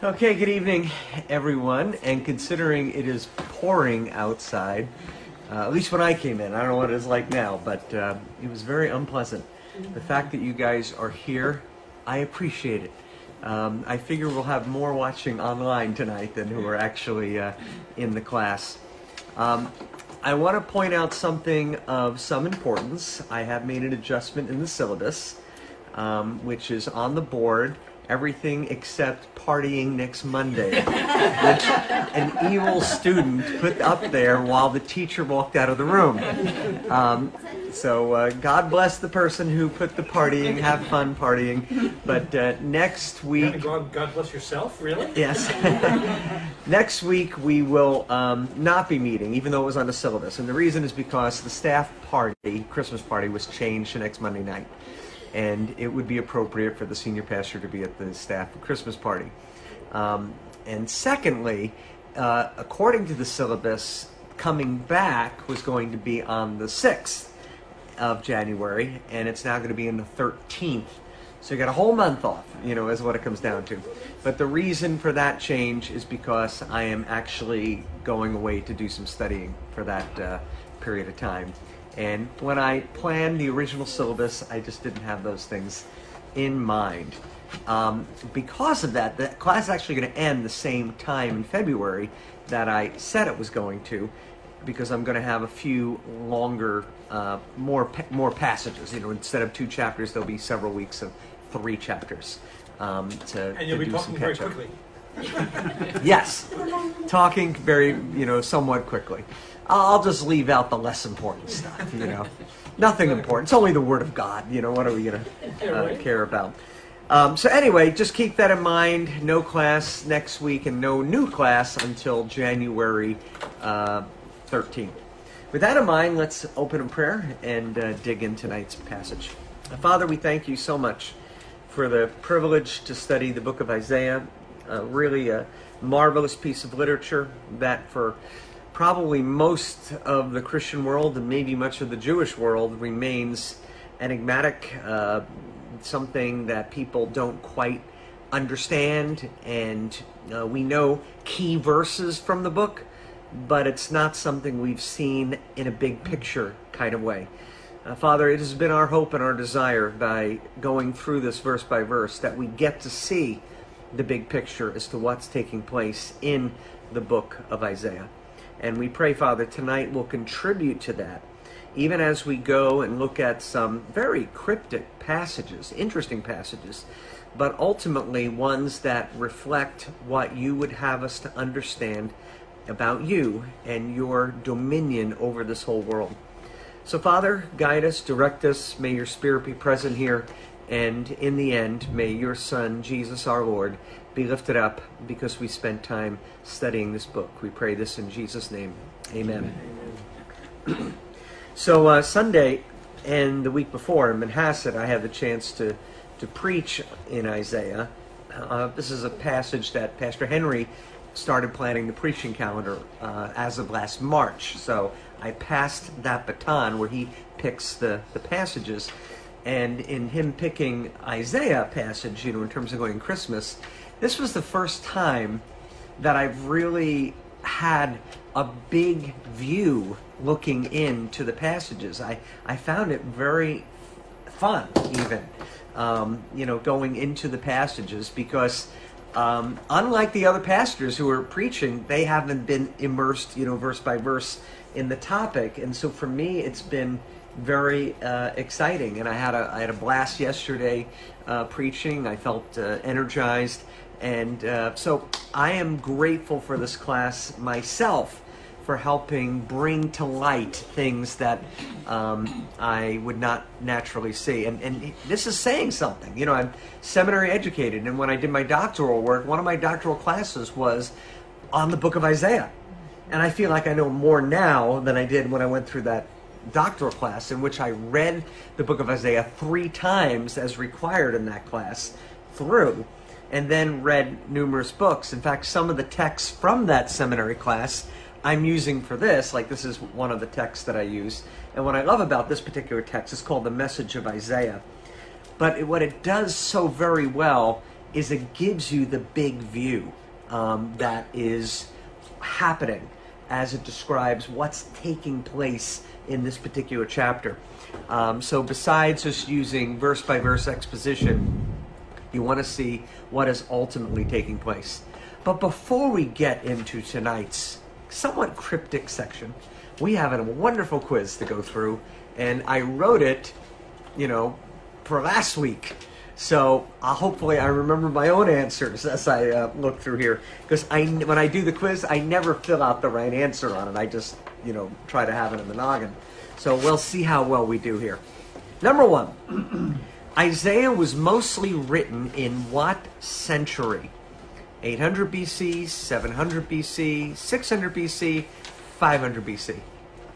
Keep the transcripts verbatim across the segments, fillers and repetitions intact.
Okay, good evening, everyone. And considering it is pouring outside, uh, at least when I came in, I don't know what it is like now, but uh, it was very unpleasant. The fact that you guys are here, I appreciate it. Um, I figure we'll have more watching online tonight than who are actually uh, in the class. Um, I want to point out something of some importance. I have made an adjustment in the syllabus, um, which is on the board. Everything except partying next Monday, which an evil student put up there while the teacher walked out of the room. Um, so uh, God bless the person who put the partying, have fun partying. But uh, next week... God, God bless yourself, really? Yes. Next week we will um, not be meeting, even though it was on the syllabus. And the reason is because the staff party, Christmas party, was changed to next Monday night. And it would be appropriate for the senior pastor to be at the staff Christmas party. Um, and secondly, uh, according to the syllabus, coming back was going to be on the sixth of January, and it's now going to be on the thirteenth. So you got a whole month off, you know, is what it comes down to. But the reason for that change is because I am actually going away to do some studying for that uh, period of time. And when I planned the original syllabus, I just didn't have those things in mind. Um, because of that, the class is actually going to end the same time in February that I said it was going to, because I'm going to have a few longer, uh, more more passages. You know, instead of two chapters, there'll be several weeks of three chapters um, to, and you'll to be do talking some very catch-up. quickly. Yes, talking very, you know, somewhat quickly. I'll just leave out the less important stuff, you know. Nothing important. It's only the Word of God, you know. What are we going to uh, care about? Um, so anyway, just keep that in mind. No class next week and no new class until January uh, thirteenth. With that in mind, let's open in prayer and uh, dig in tonight's passage. Father, we thank you so much for the privilege to study the book of Isaiah. Uh, really a marvelous piece of literature that for probably most of the Christian world and maybe much of the Jewish world remains enigmatic, uh, something that people don't quite understand. And uh, we know key verses from the book, but it's not something we've seen in a big picture kind of way. Uh, Father, it has been our hope and our desire by going through this verse by verse that we get to see the big picture as to what's taking place in the book of Isaiah. And we pray, Father, tonight will contribute to that, even as we go and look at some very cryptic passages, interesting passages, but ultimately ones that reflect what you would have us to understand about you and your dominion over this whole world. So, Father, guide us, direct us. May your Spirit be present here. And in the end, may your Son, Jesus our Lord, be lifted up because we spent time studying this book. We pray this in Jesus' name. Amen. Amen. So uh, Sunday and the week before in Manhasset, I had the chance to, to preach in Isaiah. Uh, this is a passage that Pastor Henry started planning the preaching calendar uh, as of last March. So I passed that baton where he picks the, the passages. And in him picking Isaiah passage, you know, in terms of going Christmas, this was the first time that I've really had a big view looking into the passages. I, I found it very fun, even, um, you know, going into the passages because um, unlike the other pastors who are preaching, they haven't been immersed, you know, verse by verse in the topic. And so for me, it's been very uh, exciting, and I had a I had a blast yesterday uh, preaching. I felt uh, energized, and uh, so I am grateful for this class myself for helping bring to light things that um, I would not naturally see. And and this is saying something. You know, I'm seminary educated, and when I did my doctoral work, one of my doctoral classes was on the book of Isaiah, and I feel like I know more now than I did when I went through that doctoral class, in which I read the book of Isaiah three times as required in that class through, and then read numerous books. In fact, some of the texts from that seminary class I'm using for this, like this is one of the texts that I use. And what I love about this particular text is called The Message of Isaiah. But it, what it does so very well is it gives you the big view um, that is happening as it describes what's taking place in this particular chapter. Um, so besides just using verse-by-verse exposition, you want to see what is ultimately taking place. But before we get into tonight's somewhat cryptic section, we have a wonderful quiz to go through, and I wrote it, you know, for last week. So uh, hopefully I remember my own answers as I uh, look through here. Because I, when I do the quiz, I never fill out the right answer on it. I just, you know, try to have it in the noggin. So we'll see how well we do here. Number one, Isaiah was mostly written in what century? eight hundred B C, seven hundred B C, six hundred B C, five hundred B C.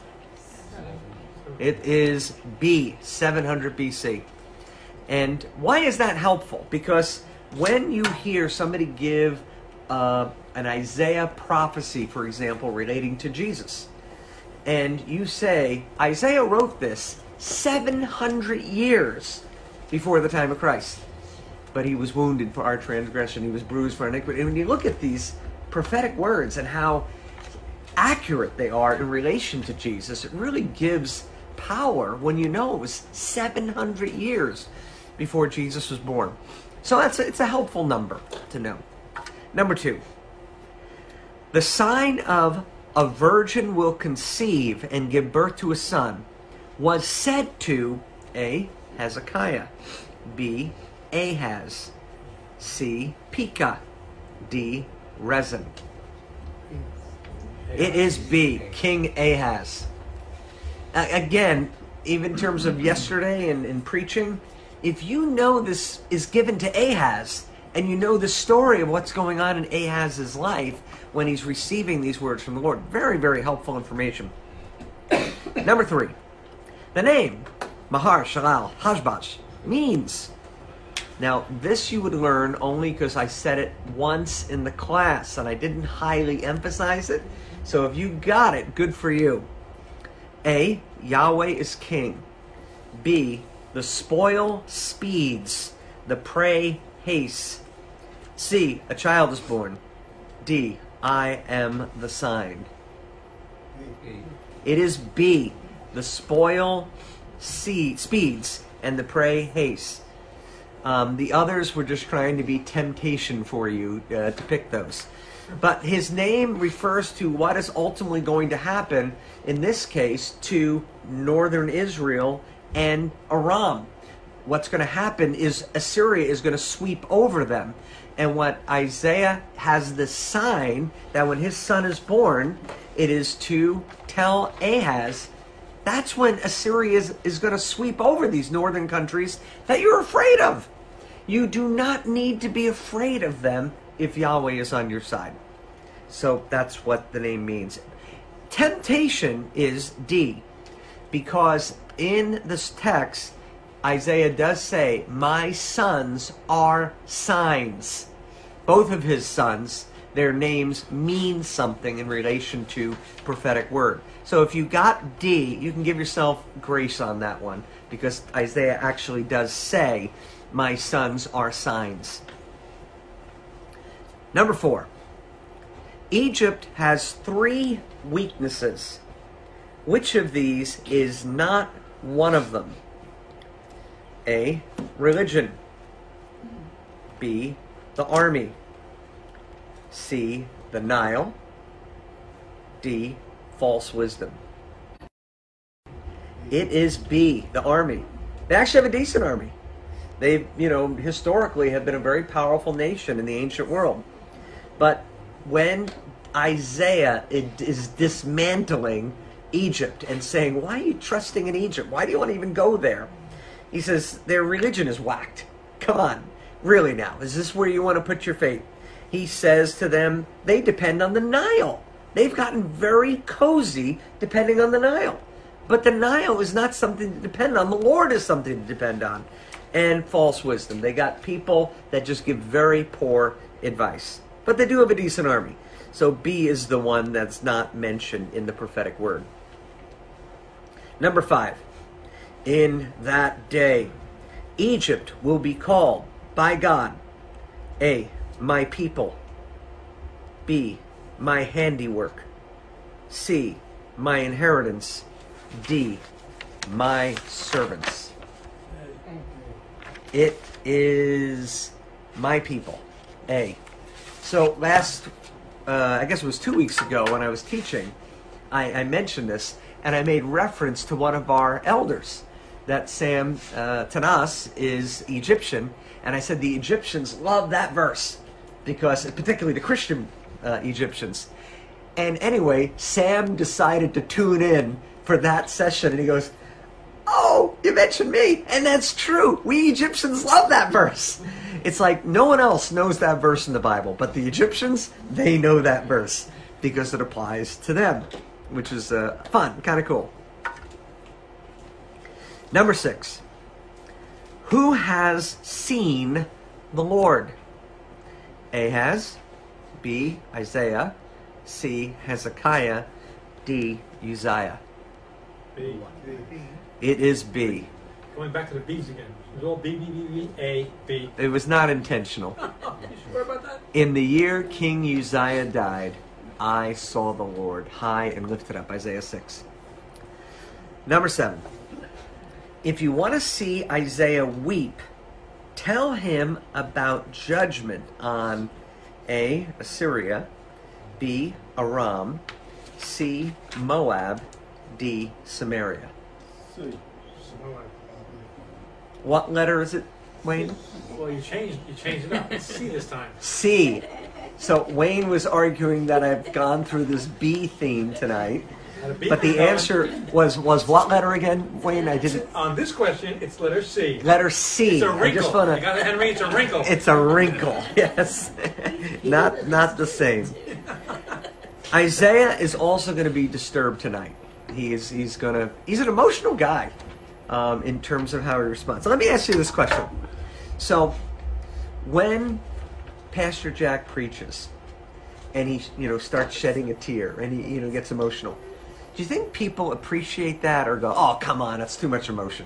It is B, seven hundred B C. And why is that helpful? Because when you hear somebody give uh, an Isaiah prophecy, for example, relating to Jesus, and you say, Isaiah wrote this seven hundred years before the time of Christ, but he was wounded for our transgression, he was bruised for our iniquity. And when you look at these prophetic words and how accurate they are in relation to Jesus, it really gives power when you know it was seven hundred years before Jesus was born. So that's a, it's a helpful number to know. Number two, the sign of a virgin will conceive and give birth to a son was said to A, Hezekiah, B, Ahaz, C, Pekah, D, Rezin. It is B, King Ahaz. Uh, again, even in terms of yesterday and in preaching, if you know this is given to Ahaz, and you know the story of what's going on in Ahaz's life when he's receiving these words from the Lord, very, very helpful information. Number three, the name Mahar Shalal Hashbaz means. Now, this you would learn only because I said it once in the class, and I didn't highly emphasize it. So if you got it, good for you. A, Yahweh is king. B, the spoil speeds, the prey hastes. C, a child is born. D, I am the sign. It is B, the spoil C, speeds and the prey hastes. Um, the others were just trying to be temptation for you uh, to pick those. But his name refers to what is ultimately going to happen, in this case, to northern Israel and Aram. What's going to happen is Assyria is going to sweep over them. And what Isaiah has the sign that when his son is born, it is to tell Ahaz, that's when Assyria is, is going to sweep over these northern countries that you're afraid of. You do not need to be afraid of them if Yahweh is on your side. So that's what the name means. Temptation is D, because in this text, Isaiah does say, my sons are signs. Both of his sons, their names mean something in relation to prophetic word. So if you got D, you can give yourself grace on that one, because Isaiah actually does say, my sons are signs. Number four, Egypt has three weaknesses. Which of these is not one of them? A, religion. B, the army. C, the Nile. D, false wisdom. It is B, the army. They actually have a decent army. They, you know, historically have been a very powerful nation in the ancient world. But when Isaiah is dismantling Egypt and saying, why are you trusting in Egypt? Why do you want to even go there? He says, their religion is whacked. Come on. Really now? Is this where you want to put your faith? He says to them, they depend on the Nile. They've gotten very cozy depending on the Nile. But the Nile is not something to depend on. The Lord is something to depend on. And false wisdom. They got people that just give very poor advice. But they do have a decent army. So B is the one that's not mentioned in the prophetic word. Number five. In that day, Egypt will be called by God A, my people. B, my handiwork. C, my inheritance. D, my servants. It is my people. A. So last, uh, I guess it was two weeks ago when I was teaching, I, I mentioned this, and I made reference to one of our elders, that Sam uh, Tanas is Egyptian, and I said the Egyptians love that verse, because particularly the Christian uh, Egyptians. And anyway, Sam decided to tune in for that session, and he goes, "Oh, you mentioned me, and that's true. We Egyptians love that verse." It's like no one else knows that verse in the Bible, but the Egyptians, they know that verse because it applies to them, which is uh, fun, kind of cool. Number six. Who has seen the Lord? A, Ahaz. B, Isaiah. C, Hezekiah. D, Uzziah. B. It is B. Going back to the B's again. It was all B, B, B, B, A, B. It was not intentional. You sure about that? In the year King Uzziah died, I saw the Lord high and lifted up. Isaiah six. Number seven. If you want to see Isaiah weep, tell him about judgment on A, Assyria, B, Aram, C, Moab, D, Samaria. What letter is it, Wayne? Well, you changed. You changed it up. It's C this time. C. So Wayne was arguing that I've gone through this B theme tonight, Had a B. but the answer was was what letter again, Wayne? I didn't. On this question, it's letter C. Letter C. It's a I wrinkle. just wanna, You got it, Henry. It's a wrinkle. It's a wrinkle. Yes, not not the same. Isaiah is also going to be disturbed tonight. He is. He's going to. He's an emotional guy um, in terms of how he responds. So let me ask you this question. So, when Pastor Jack preaches, and he, you know, starts shedding a tear, and he, you know, gets emotional, do you think people appreciate that, or go, "Oh, come on, that's too much emotion"?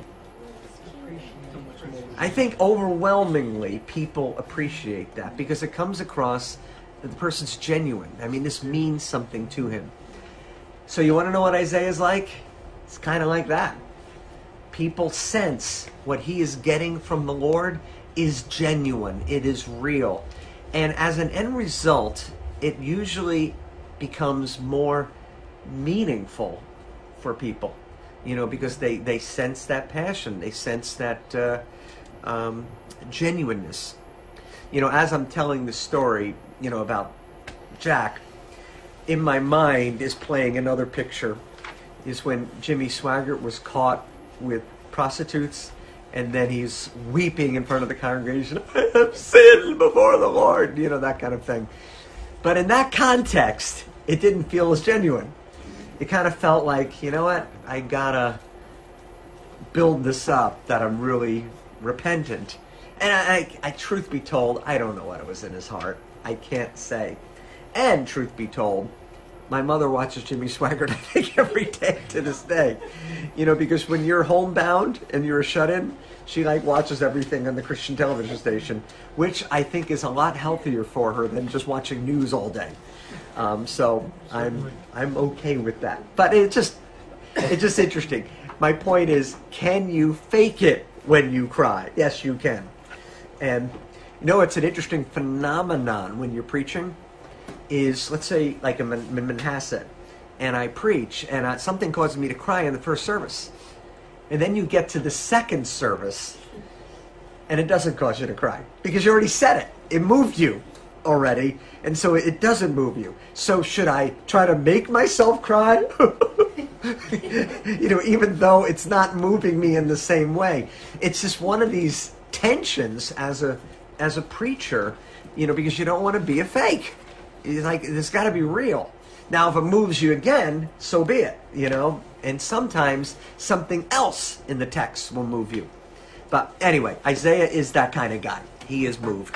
I think overwhelmingly people appreciate that because it comes across that the person's genuine. I mean, this means something to him. So you want to know what Isaiah's like? It's kind of like that. People sense what he is getting from the Lord is genuine. It is real. And as an end result, it usually becomes more meaningful for people, you know, because they, they sense that passion. They sense that uh, um, genuineness. You know, as I'm telling the story, you know, about Jack, in my mind is playing another picture, is when Jimmy Swaggart was caught with prostitutes, and then he's weeping in front of the congregation, "I have sinned before the Lord," you know, that kind of thing. But in that context, it didn't feel as genuine. It kind of felt like, you know what, I gotta build this up, that I'm really repentant. And I, I, I, truth be told, I don't know what was in his heart. I can't say. And truth be told, my mother watches Jimmy Swaggart, I think, every day to this day. You know, because when you're homebound and you're a shut-in, she like watches everything on the Christian television station, which I think is a lot healthier for her than just watching news all day. Um, so I'm I'm okay with that. But it's just it's just interesting. My point is, can you fake it when you cry? Yes, you can. And you know, it's an interesting phenomenon when you're preaching. Is, let's say, like I'm in Manhasset, and I preach, and I, something causes me to cry in the first service. And then you get to the second service, and it doesn't cause you to cry. Because you already said it. It moved you already, and so it doesn't move you. So should I try to make myself cry? You know, even though it's not moving me in the same way. It's just one of these tensions as a as a preacher, you know, because you don't want to be a fake. It's like, it's got to be real. Now, if it moves you again, so be it, you know. And sometimes something else in the text will move you. But anyway, Isaiah is that kind of guy. He is moved.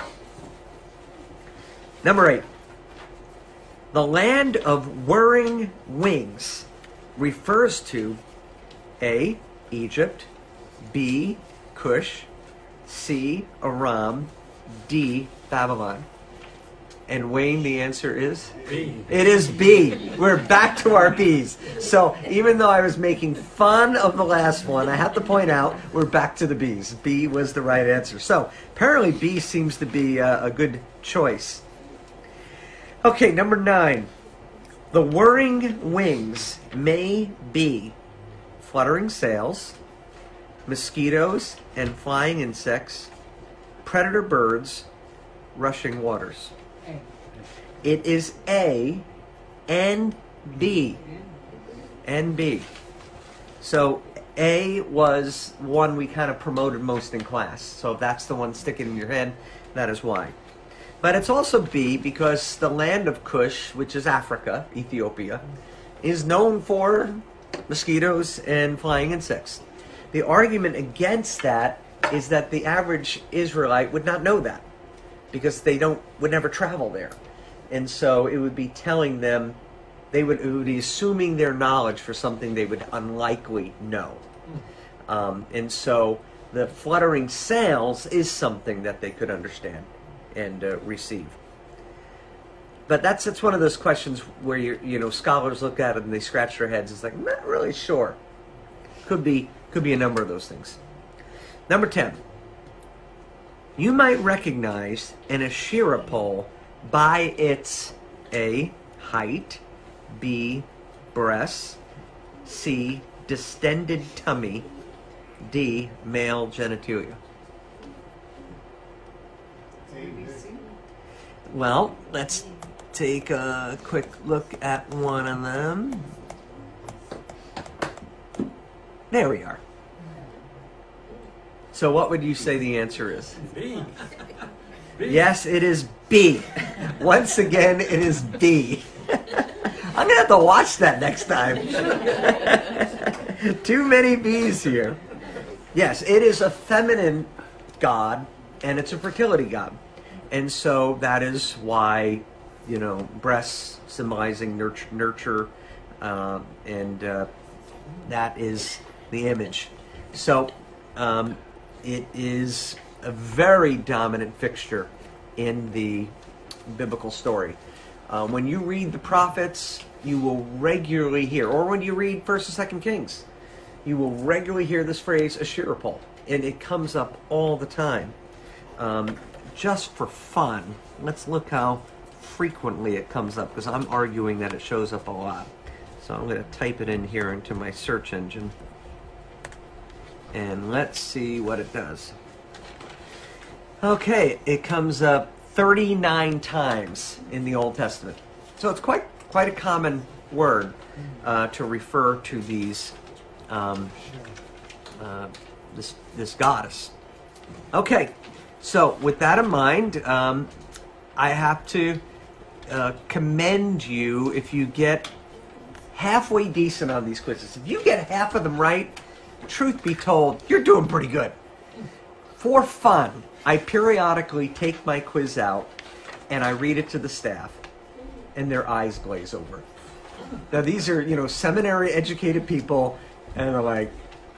Number eight. The land of whirring wings refers to A, Egypt, B, Cush, C, Aram, D, Babylon? And Wayne, the answer is? B. It is B. We're back to our B's. So even though I was making fun of the last one, I have to point out we're back to the B's. B was the right answer. So apparently B seems to be a, a good choice. Okay, number nine. The whirring wings may be fluttering sails, mosquitoes and flying insects, predator birds, rushing waters. It is A and B. And B. So A was one we kind of promoted most in class. So if that's the one sticking in your head, that is why. But it's also B because the land of Cush, which is Africa, Ethiopia, is known for mosquitoes and flying insects. The argument against that is that the average Israelite would not know that because they don't would never travel there. And so it would be telling them, they would, it would be assuming their knowledge for something they would unlikely know. Um, and so the fluttering sails is something that they could understand and uh, receive. But that's that's one of those questions where you you know scholars look at it and they scratch their heads. It's like, I'm not really sure. Could be could be a number of those things. Number ten. You might recognize an Asherah pole by its A, height, B, breasts, C, distended tummy, D, male genitalia. Well, let's take a quick look at one of them. There we are. So what would you say the answer is? B. B. Yes, it is B. Once again, it is B. I'm going to have to watch that next time. Too many B's here. Yes, it is a feminine god, and it's a fertility god. And so that is why, you know, breasts symbolizing nurture, nurture uh, and uh, that is the image. So um, it is a very dominant fixture in the biblical story. Uh, when you read the prophets, you will regularly hear, or when you read First and Second Kings, you will regularly hear this phrase, Asherah pole, and it comes up all the time. Um, just for fun, let's look how frequently it comes up, because I'm arguing that it shows up a lot. So I'm going to type it in here into my search engine, and let's see what it does. Okay, it comes up thirty-nine times in the Old Testament. So it's quite quite a common word uh, to refer to these um, uh, this this goddess. Okay, so with that in mind, um, I have to uh, commend you if you get halfway decent on these quizzes. If you get half of them right, truth be told, you're doing pretty good. For fun, I periodically take my quiz out and I read it to the staff, and their eyes glaze over. Now these are, you know, seminary educated people, and they're like,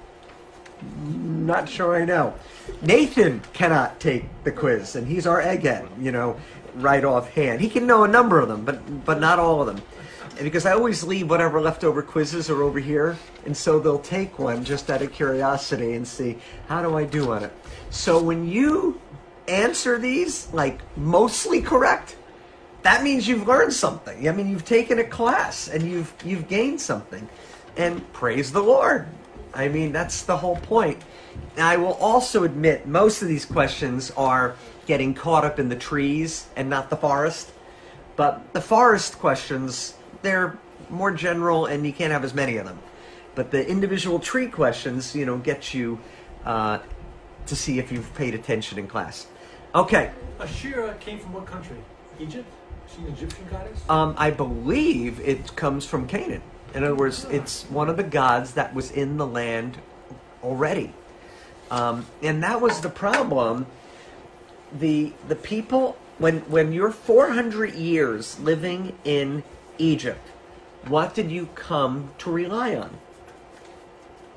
not sure I know. Nathan cannot take the quiz, and he's our egghead, you know, right offhand. He can know a number of them, but but not all of them. And because I always leave whatever leftover quizzes are over here, and so they'll take one just out of curiosity and see, how do I do on it? So when you answer these, like, mostly correct, that means you've learned something. I mean, you've taken a class, and you've you've gained something. And praise the Lord. I mean, that's the whole point. Now, I will also admit, most of these questions are getting caught up in the trees and not the forest. But the forest questions, they're more general, and you can't have as many of them. But the individual tree questions, you know, get you uh, to see if you've paid attention in class. Okay. Asherah came from what country? Egypt? Is she an Egyptian goddess? Um, I believe it comes from Canaan. In other words, it's one of the gods that was in the land already. Um, and that was the problem. The the people, when when you're four hundred years living in Egypt, what did you come to rely on?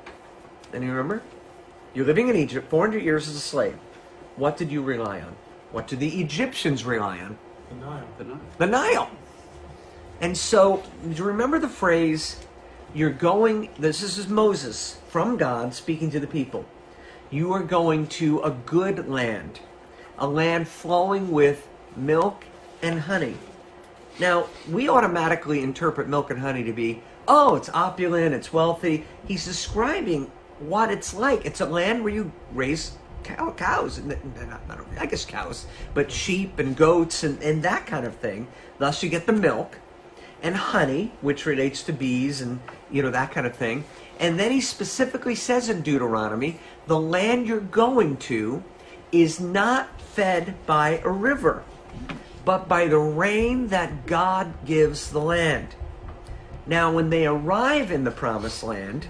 And you remember? You're living in Egypt, four hundred years as a slave. What did you rely on? What do the Egyptians rely on? The Nile. The Nile. The Nile. And so, do you remember the phrase, you're going, this is Moses from God speaking to the people. You are going to a good land, a land flowing with milk and honey. Now, we automatically interpret milk and honey to be, oh, it's opulent, it's wealthy. He's describing what it's like. It's a land where you raise cow, cows, and not, not, I guess cows, but sheep and goats and, and that kind of thing. Thus, you get the milk and honey, which relates to bees and, you know, that kind of thing. And then he specifically says in Deuteronomy, the land you're going to is not fed by a river, but by the rain that God gives the land. Now, when they arrive in the promised land,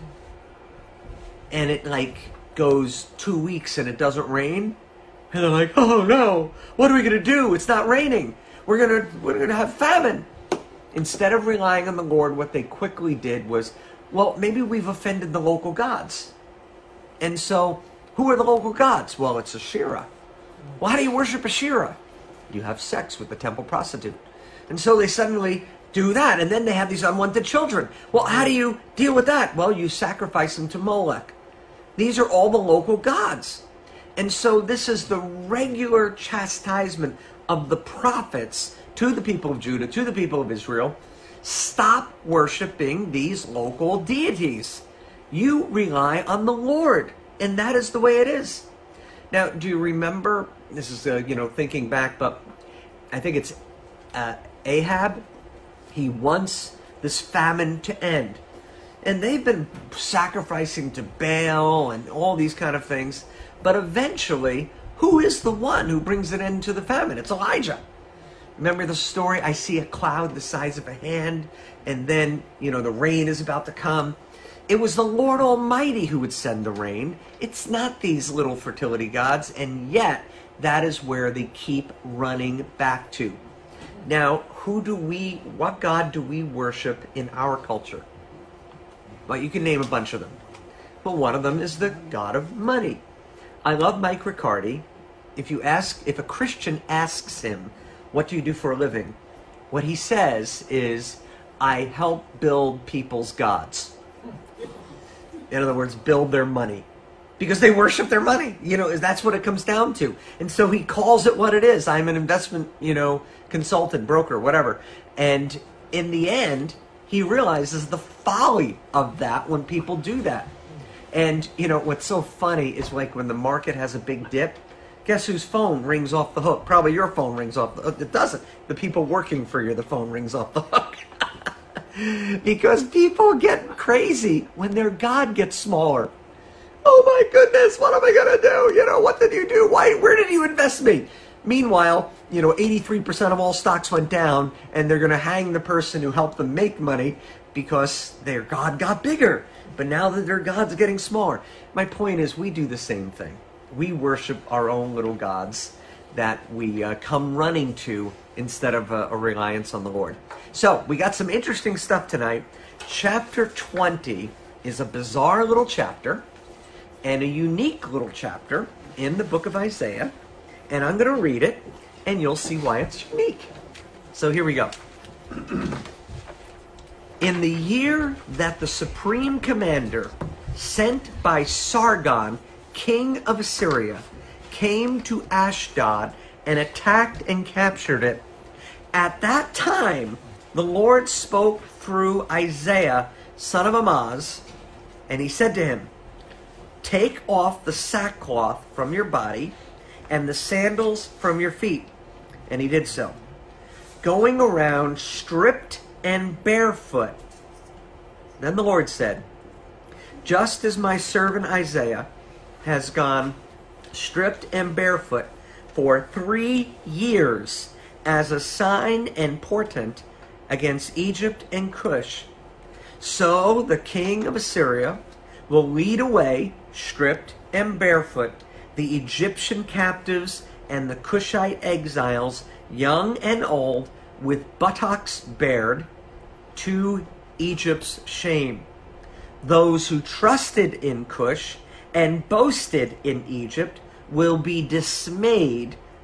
and it like goes two weeks and it doesn't rain, and they're like, oh no, what are we going to do? It's not raining. We're going to we're going to have famine. Instead of relying on the Lord, what they quickly did was, well, maybe we've offended the local gods. And so, who are the local gods? Well, it's Asherah. Well, how do you worship Asherah? You have sex with the temple prostitute. And so they suddenly do that, and then they have these unwanted children. Well, how do you deal with that? Well, you sacrifice them to Molech. These are all the local gods. And so this is the regular chastisement of the prophets to the people of Judah, to the people of Israel. Stop worshiping these local deities. You rely on the Lord, and that is the way it is. Now, do you remember, this is, uh, you know, thinking back, but I think it's uh, Ahab. He wants this famine to end. And they've been sacrificing to Baal and all these kind of things. But eventually, who is the one who brings an end to the famine? It's Elijah. Remember the story? I see a cloud the size of a hand, and then, you know, the rain is about to come. It was the Lord Almighty who would send the rain. It's not these little fertility gods, and yet that is where they keep running back to. Now, who do we, what God do we worship in our culture? Well, you can name a bunch of them. But one of them is the God of money. I love Mike Riccardi. If you ask, if a Christian asks him, what do you do for a living? What he says is, I help build people's gods. In other words, build their money. Because they worship their money. You know, that's what it comes down to. And so he calls it what it is. I'm an investment, you know, consultant, broker, whatever. And in the end, he realizes the folly of that when people do that. And, you know, what's so funny is like when the market has a big dip, guess whose phone rings off the hook? Probably your phone rings off the hook. It doesn't. The people working for you, the phone rings off the hook. Because people get crazy when their God gets smaller. Oh my goodness, what am I going to do? You know, what did you do? Why? Where did you invest me? Meanwhile, you know, eighty-three percent of all stocks went down, and they're going to hang the person who helped them make money because their God got bigger. But now that their God's getting smaller. My point is, we do the same thing. We worship our own little gods that we uh, come running to instead of a, a reliance on the Lord. So, we got some interesting stuff tonight. Chapter twenty is a bizarre little chapter and a unique little chapter in the book of Isaiah. And I'm going to read it, and you'll see why it's unique. So here we go. In the year that the supreme commander, sent by Sargon, king of Assyria, came to Ashdod and attacked and captured it, at that time the Lord spoke through Isaiah, son of Amoz, and he said to him, take off the sackcloth from your body and the sandals from your feet. And he did so, going around stripped and barefoot. Then the Lord said, just as my servant Isaiah has gone stripped and barefoot for three years as a sign and portent against Egypt and Cush, so the king of Assyria will lead away stripped and barefoot the Egyptian captives and the Cushite exiles, young and old, with buttocks bared, to Egypt's shame. Those who trusted in Cush and boasted in Egypt will be dismayed,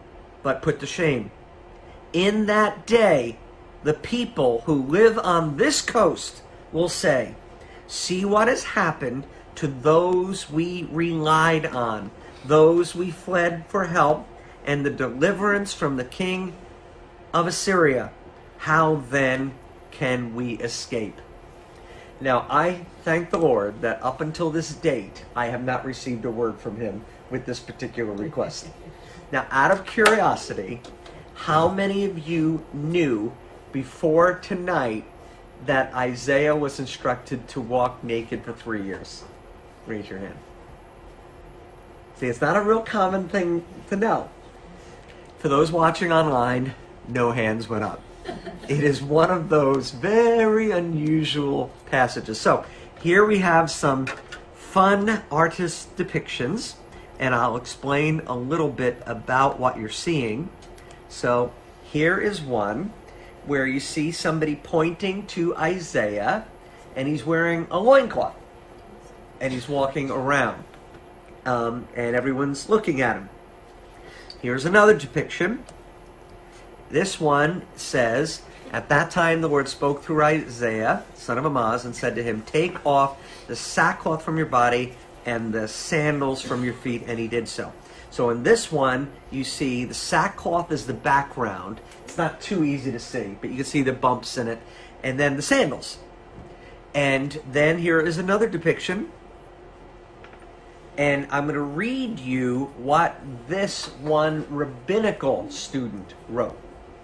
but put to shame. In that day, the people who live on this coast will say, see what has happened to those we relied on, those we fled for help, and the deliverance from the king of Assyria. How then can we escape? Now, I thank the Lord that up until this date, I have not received a word from him with this particular request. Now, out of curiosity, how many of you knew before tonight that Isaiah was instructed to walk naked for three years? Raise your hand. See, it's not a real common thing to know. For those watching online, no hands went up. It is one of those very unusual passages. So, here we have some fun artist depictions, and I'll explain a little bit about what you're seeing. So, here is one where you see somebody pointing to Isaiah, and he's wearing a loincloth, and he's walking around, um, and everyone's looking at him. Here's another depiction. This one says, at that time the Lord spoke through Isaiah, son of Amoz, and said to him, take off the sackcloth from your body and the sandals from your feet, and he did so. So in this one, you see the sackcloth is the background. It's not too easy to see, but you can see the bumps in it. And then the sandals. And then here is another depiction. And I'm going to read you what this one rabbinical student wrote.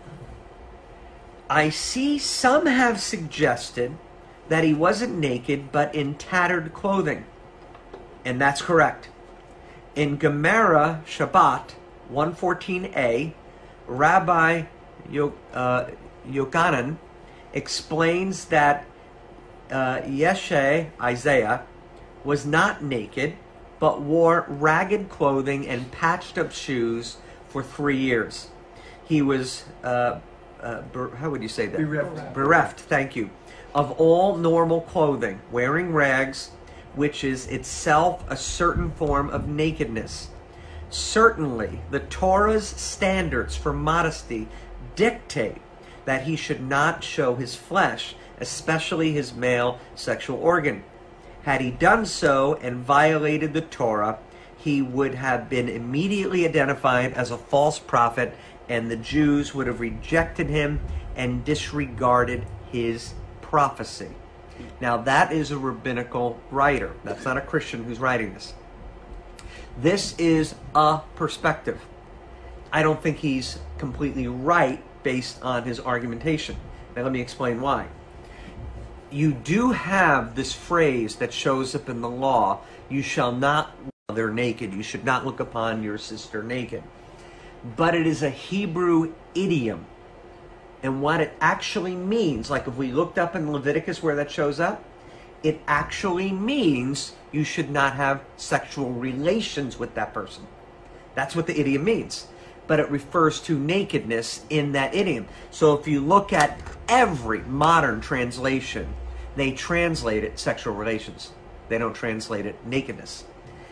I see some have suggested that he wasn't naked, but in tattered clothing. And that's correct. In Gemara Shabbat one fourteen a, Rabbi Yo, uh, Yochanan explains that uh, Yeshe, Isaiah, was not naked, but wore ragged clothing and patched up shoes for three years. He was, uh, uh, ber- how would you say that? Bereft. Bereft, thank you, of all normal clothing, wearing rags, which is itself a certain form of nakedness. Certainly, the Torah's standards for modesty dictate that he should not show his flesh, especially his male sexual organ. Had he done so and violated the Torah, he would have been immediately identified as a false prophet, and the Jews would have rejected him and disregarded his prophecy. Now, that is a rabbinical writer. That's not a Christian who's writing this. This is a perspective. I don't think he's completely right based on his argumentation. Now, let me explain why. You do have this phrase that shows up in the law, you shall not, they're naked, you should not look upon your sister naked. But it is a Hebrew idiom. And what it actually means, like if we looked up in Leviticus where that shows up, it actually means you should not have sexual relations with that person. That's what the idiom means. But it refers to nakedness in that idiom. So if you look at every modern translation, they translate it sexual relations. They don't translate it nakedness.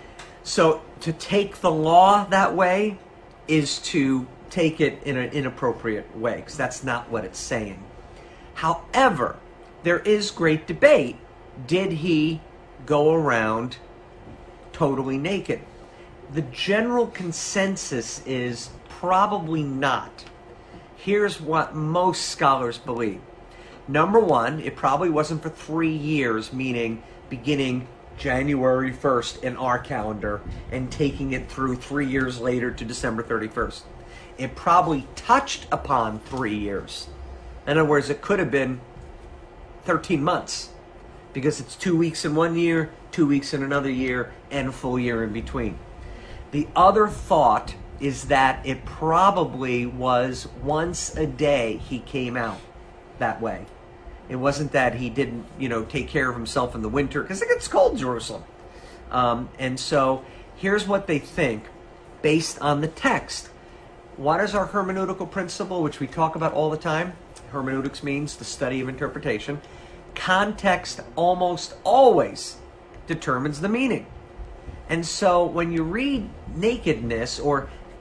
So to take the law that way is to take it in an inappropriate way, because that's not what it's saying. However, there is great debate. Did he go around totally naked? The general consensus is probably not. Here's what most scholars believe. Number one, it probably wasn't for three years, meaning beginning January first in our calendar and taking it through three years later to December thirty-first. It probably touched upon three years. In other words, it could have been thirteen months, because it's two weeks in one year, two weeks in another year, and a full year in between. The other thought is that it probably was once a day he came out that way. It wasn't that he didn't, you know, take care of himself in the winter, because it gets cold in Jerusalem. Um, and so here's what they think based on the text. What is our hermeneutical principle, which we talk about all the time? Hermeneutics means the study of interpretation. Context almost always determines the meaning. And so when you read nakedness, or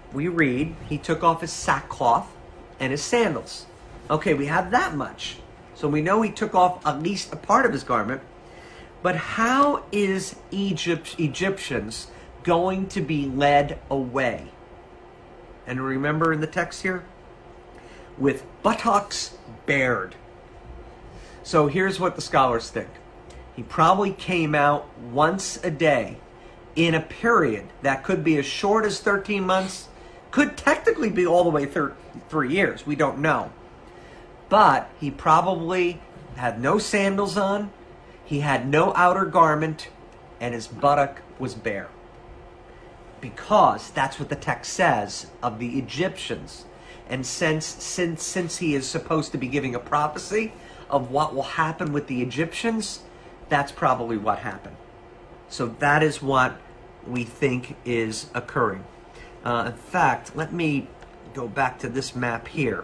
we read he took off his sackcloth and his sandals. Okay, we have that much. So we know he took off at least a part of his garment. But how is Egypt, Egyptians going to be led away? And remember in the text here? With buttocks bared. So here's what the scholars think. He probably came out once a day in a period that could be as short as thirteen months, could technically be all the way thir- three years. We don't know. But he probably had no sandals on, he had no outer garment, and his buttock was bare. Because that's what the text says of the Egyptians. And since, since, since he is supposed to be giving a prophecy of what will happen with the Egyptians, that's probably what happened. So that is what we think is occurring. Uh, in fact, let me go back to this map here.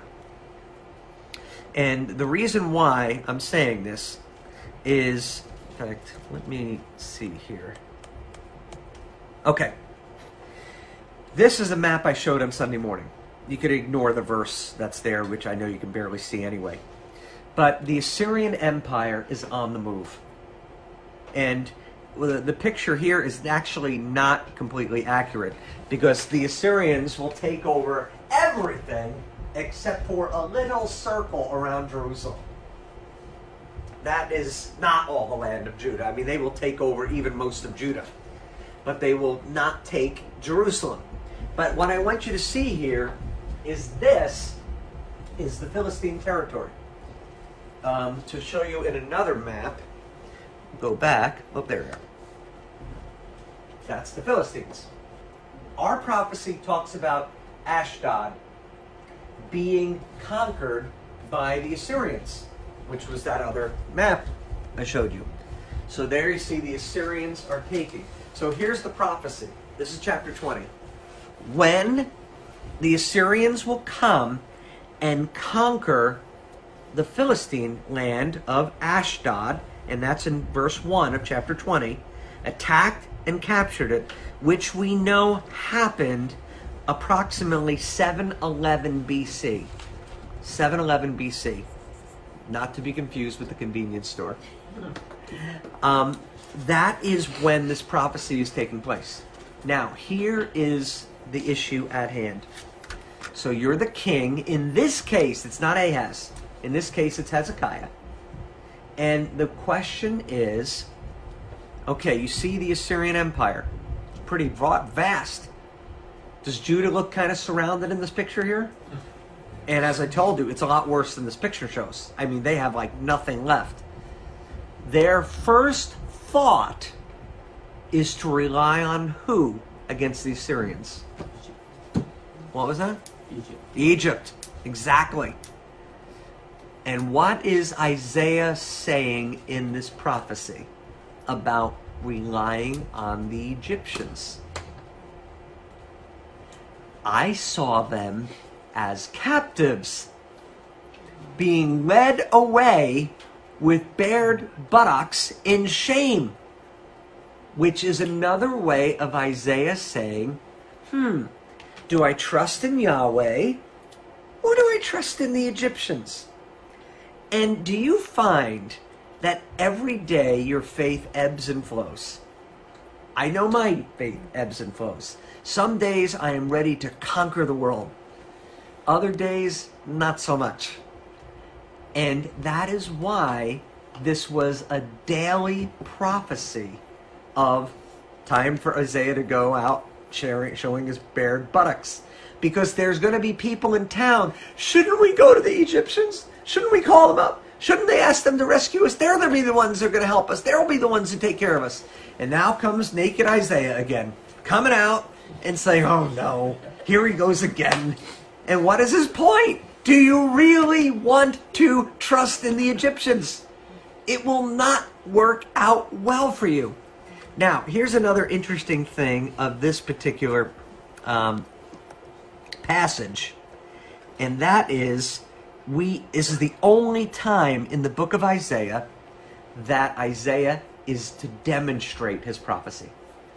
And the reason why I'm saying this is, in fact, let me see here. Okay. This is a map I showed on Sunday morning. You could ignore the verse that's there, which I know you can barely see anyway. But the Assyrian Empire is on the move. And the picture here is actually not completely accurate, because the Assyrians will take over everything except for a little circle around Jerusalem. That is not all the land of Judah. I mean, they will take over even most of Judah, but they will not take Jerusalem. But what I want you to see here is this is the Philistine territory. Um, to show you in another map, go back. Oh, there you are. That's the Philistines. Our prophecy talks about Ashdod being conquered by the Assyrians, which was that other map I showed you. So there you see the Assyrians are taking. So here's the prophecy. This is chapter twenty. When the Assyrians will come and conquer the Philistine land of Ashdod, and that's in verse one of chapter twenty, attacked and captured it, which we know happened approximately seven eleven B C. seven eleven B C. Not to be confused with the convenience store. Um, that is when this prophecy is taking place. Now, here is the issue at hand. So you're the king. In this case, it's not Ahaz. In this case, it's Hezekiah. And the question is, okay, you see the Assyrian Empire. It's pretty vast. Does Judah look kind of surrounded in this picture here? And as I told you, it's a lot worse than this picture shows. I mean, they have like nothing left. Their first thought is to rely on who against the Assyrians? What was that? Egypt. Egypt. Exactly. And what is Isaiah saying in this prophecy about relying on the Egyptians? I saw them as captives, being led away with bared buttocks in shame, which is another way of Isaiah saying, hmm, do I trust in Yahweh or do I trust in the Egyptians? And do you find that every day your faith ebbs and flows? I know my faith ebbs and flows. Some days I am ready to conquer the world. Other days, not so much. And that is why this was a daily prophecy of time for Isaiah to go out sharing, showing his bared buttocks. Because there's going to be people in town. Shouldn't we go to the Egyptians? Shouldn't we call them up? Shouldn't they ask them to rescue us? They're going to be the ones that are going to help us. They'll be the ones who take care of us. And now comes naked Isaiah again, coming out and saying, oh no, here he goes again. And what is his point? Do you really want to trust in the Egyptians? It will not work out well for you. Now, here's another interesting thing of this particular um, passage. And that is, we this is the only time in the book of Isaiah that Isaiah is to demonstrate his prophecy.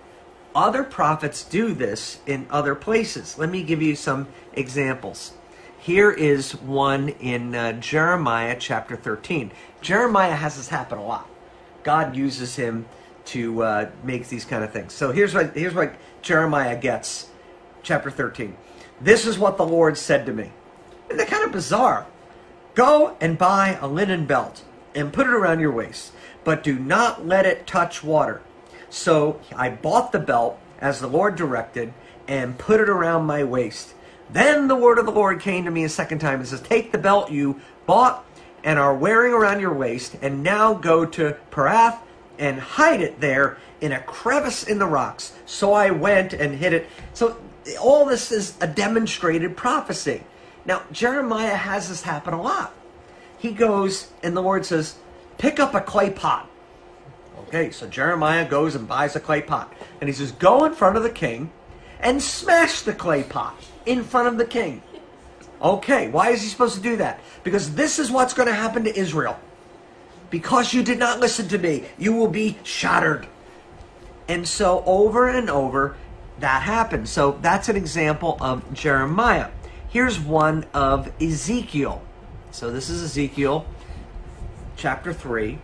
Other prophets do this in other places. Let me give you some examples. Here is one in uh, Jeremiah chapter thirteen. Jeremiah has this happen a lot. God uses him to uh, make these kind of things. So here's what, here's what Jeremiah gets, chapter thirteen. This is what the Lord said to me. And they're kind of bizarre. Go and buy a linen belt and put it around your waist, but do not let it touch water. So I bought the belt as the Lord directed and put it around my waist. Then the word of the Lord came to me a second time and says, take the belt you bought and are wearing around your waist, and now go to Perath and hide it there in a crevice in the rocks. So I went and hid it. So all this is a demonstrated prophecy. Now, Jeremiah has this happen a lot. He goes, and the Lord says, pick up a clay pot. Okay, so Jeremiah goes and buys a clay pot. And he says, go in front of the king and smash the clay pot in front of the king. Okay, why is he supposed to do that? Because this is what's going to happen to Israel. Because you did not listen to me, you will be shattered. And so over and over, that happens. So that's an example of Jeremiah. Here's one of Ezekiel. So this is Ezekiel chapter three.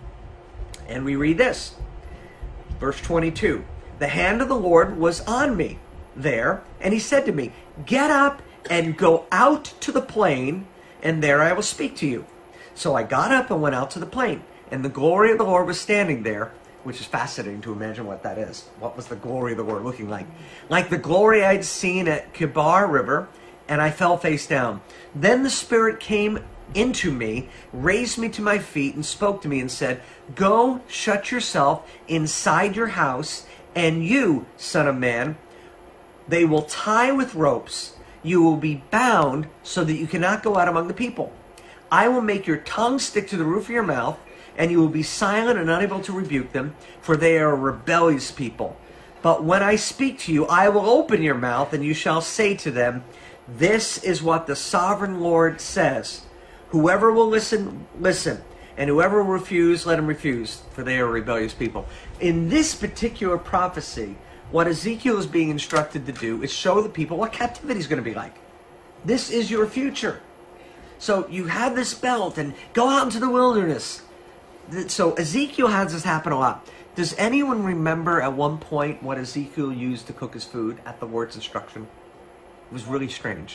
And we read this. Verse twenty-two. The hand of the Lord was on me there, and he said to me, get up and go out to the plain, and there I will speak to you. So I got up and went out to the plain, and the glory of the Lord was standing there, which is fascinating to imagine what that is. What was the glory of the Lord looking like? Like the glory I'd seen at Kibar River, and I fell face down. Then the Spirit came into me, raised me to my feet, and spoke to me and said, go shut yourself inside your house, and you, son of man, they will tie with ropes. You will be bound so that you cannot go out among the people. I will make your tongue stick to the roof of your mouth, and you will be silent and unable to rebuke them, for they are a rebellious people. But when I speak to you, I will open your mouth, and you shall say to them, this is what the sovereign Lord says. Whoever will listen, listen. And whoever will refuse, let him refuse, for they are a rebellious people. In this particular prophecy, what Ezekiel is being instructed to do is show the people what captivity is going to be like. This is your future. So you have this belt and go out into the wilderness. So Ezekiel has this happen a lot. Does anyone remember at one point what Ezekiel used to cook his food at the Lord's instruction? It was really strange.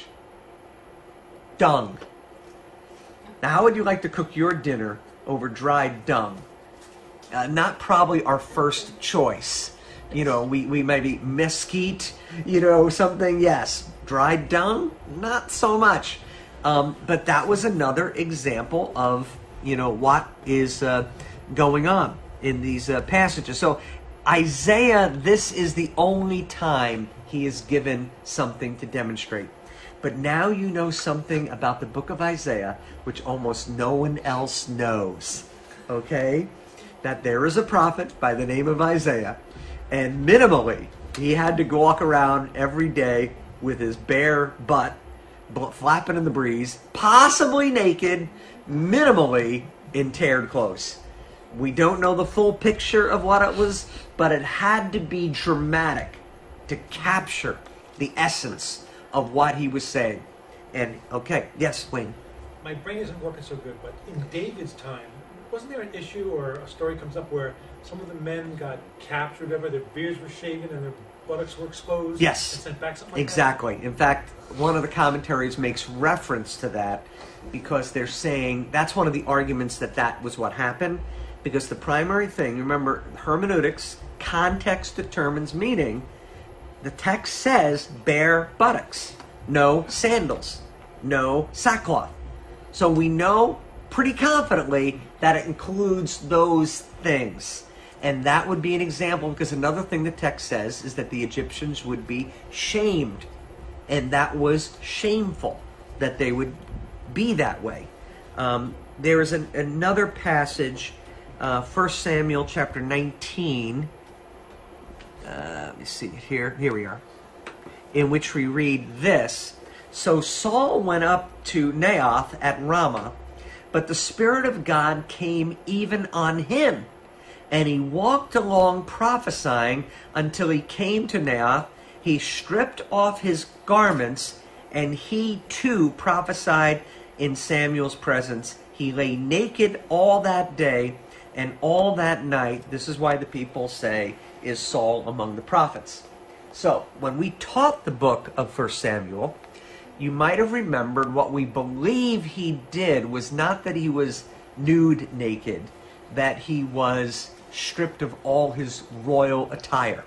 Dung. Now, how would you like to cook your dinner over dried dung? Uh, not probably our first choice. You know, we, we maybe mesquite, you know, something, yes. Dried dung, not so much. Um, but that was another example of, you know, what is uh, going on in these uh, passages. So Isaiah, this is the only time he is given something to demonstrate. But now you know something about the book of Isaiah, which almost no one else knows. Okay? That there is a prophet by the name of Isaiah, and minimally, he had to walk around every day with his bare butt flapping in the breeze, possibly naked, minimally in teared clothes. We don't know the full picture of what it was, but it had to be dramatic to capture the essence of what he was saying. And, okay, yes, Wayne. My brain isn't working so good, but in David's time, wasn't there an issue or a story comes up where some of the men got captured, whatever, their beards were shaven and their buttocks were exposed? Yes. And sent back, something like exactly. that? In fact, one of the commentaries makes reference to that because they're saying that's one of the arguments that that was what happened. Because the primary thing, remember, hermeneutics, context determines meaning. The text says bare buttocks, no sandals, no sackcloth. So we know pretty confidently that it includes those things. And that would be an example, because another thing the text says is that the Egyptians would be shamed. And that was shameful, that they would be that way. Um, there is an, another passage, uh, First Samuel chapter nineteen. Uh, let me see it here. Here we are. In which we read this. So Saul went up to Naioth at Ramah, but the Spirit of God came even on him. And he walked along prophesying until he came to Naioth. He stripped off his garments, and he too prophesied in Samuel's presence. He lay naked all that day and all that night. This is why the people say, is Saul among the prophets. So, when we taught the book of First Samuel, you might have remembered what we believe he did was not that he was nude naked, that he was stripped of all his royal attire.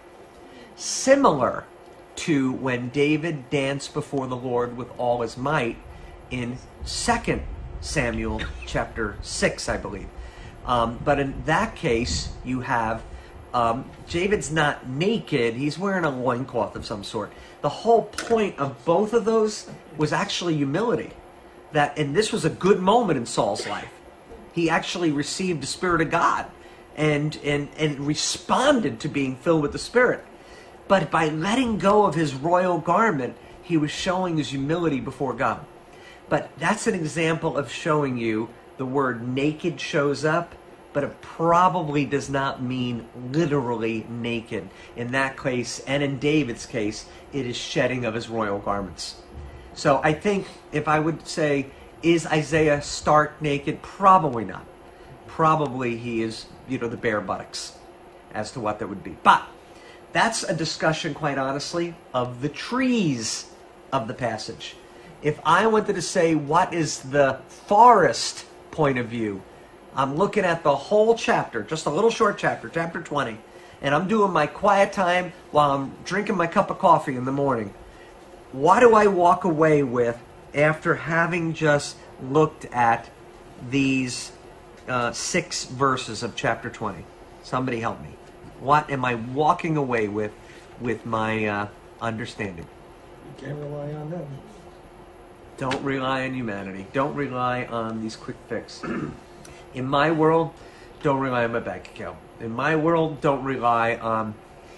Similar to when David danced before the Lord with all his might in Second Samuel chapter six, I believe. Um, but in that case, you have um, David's not naked. He's wearing a loincloth of some sort. The whole point of both of those was actually humility. That, and this was a good moment in Saul's life. He actually received the Spirit of God and, and, and responded to being filled with the Spirit. But by letting go of his royal garment, he was showing his humility before God. But that's an example of showing you the word naked shows up, but it probably does not mean literally naked. In that case, and in David's case, it is shedding of his royal garments. So I think if I would say, is Isaiah stark naked? Probably not. Probably he is, you know, the bare buttocks as to what that would be. But that's a discussion, quite honestly, of the trees of the passage. If I wanted to say what is the forest point of view, I'm looking at the whole chapter, just a little short chapter, chapter twenty, and I'm doing my quiet time while I'm drinking my cup of coffee in the morning. What do I walk away with after having just looked at these uh, six verses of chapter twenty? Somebody help me. What am I walking away with with my uh, understanding? You can't rely on them. Don't rely on humanity. Don't rely on these quick fix. In my world, don't rely on my bank account. In my world, don't rely on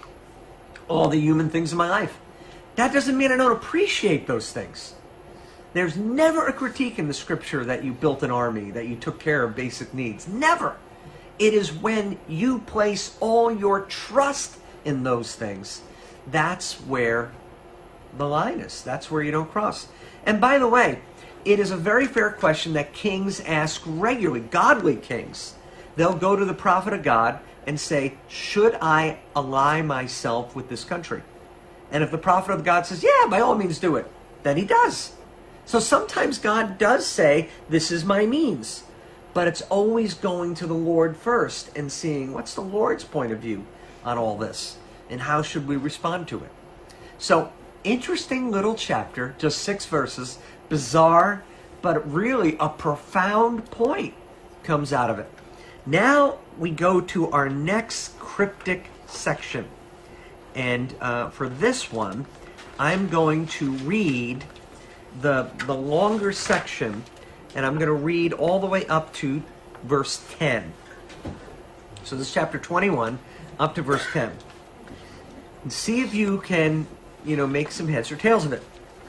all the human things in my life. That doesn't mean I don't appreciate those things. There's never a critique in the scripture that you built an army, that you took care of basic needs. Never. It is when you place all your trust in those things, that's where the line is. That's where you don't cross. And by the way, it is a very fair question that kings ask regularly, godly kings. They'll go to the prophet of God and say, should I ally myself with this country? And if the prophet of God says, yeah, by all means do it, then he does. So sometimes God does say, this is my means. But it's always going to the Lord first and seeing what's the Lord's point of view on all this and how should we respond to it. So, interesting little chapter, just six verses, bizarre, but really a profound point comes out of it. Now we go to our next cryptic section. And uh, for this one, I'm going to read the, the longer section, and I'm going to read all the way up to verse ten. So this is chapter twenty-one, up to verse ten. And see if you can, you know, make some heads or tails of it.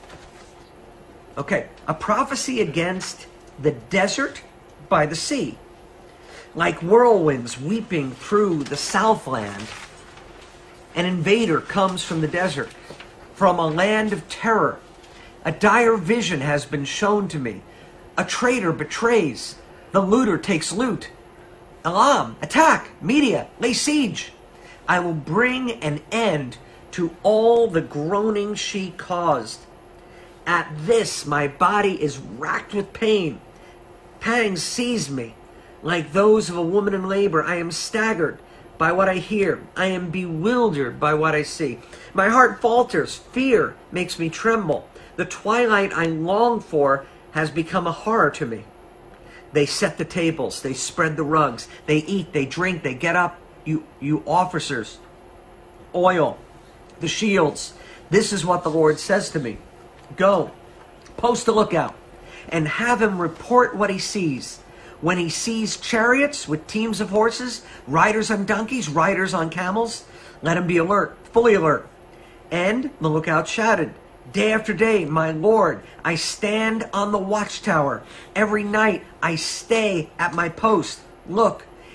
Okay, a prophecy against the desert by the sea. Like whirlwinds weeping through the southland, an invader comes from the desert, from a land of terror. A dire vision has been shown to me. A traitor betrays. The looter takes loot. Alarm, attack, media, lay siege. I will bring an end to all the groaning she caused. At this, my body is racked with pain. Pangs seize me. Like those of a woman in labor, I am staggered by what I hear. I am bewildered by what I see. My heart falters. Fear makes me tremble. The twilight I long for has become a horror to me. They set the tables. They spread the rugs. They eat. They drink. They get up. You, you officers. Oil. The shields. This is what the Lord says to me. Go. Post a lookout. And have him report what he sees. When he sees chariots with teams of horses, riders on donkeys, riders on camels, let him be alert, fully alert. And the lookout shouted, day after day, my Lord, I stand on the watchtower. Every night I stay at my post. Look,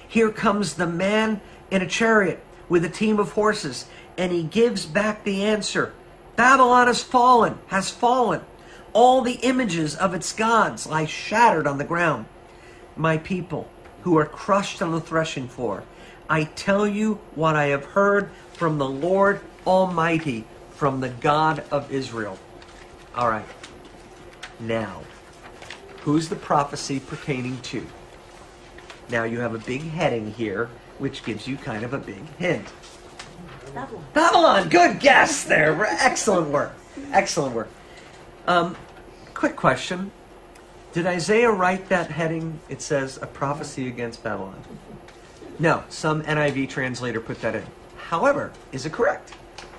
Here comes the man in a chariot with a team of horses, and he gives back the answer. Babylon has fallen, has fallen. All the images of its gods lie shattered on the ground. My people, who are crushed on the threshing floor, I tell you what I have heard from the Lord Almighty, from the God of Israel. All right. Now, who's the prophecy pertaining to? Now you have a big heading here, which gives you kind of a big hint. Babylon. Babylon! Good guess there. Excellent work. Excellent work. Um, quick question. Did Isaiah write that heading? It says, a prophecy against Babylon. No, some N I V translator put that in. However, is it correct?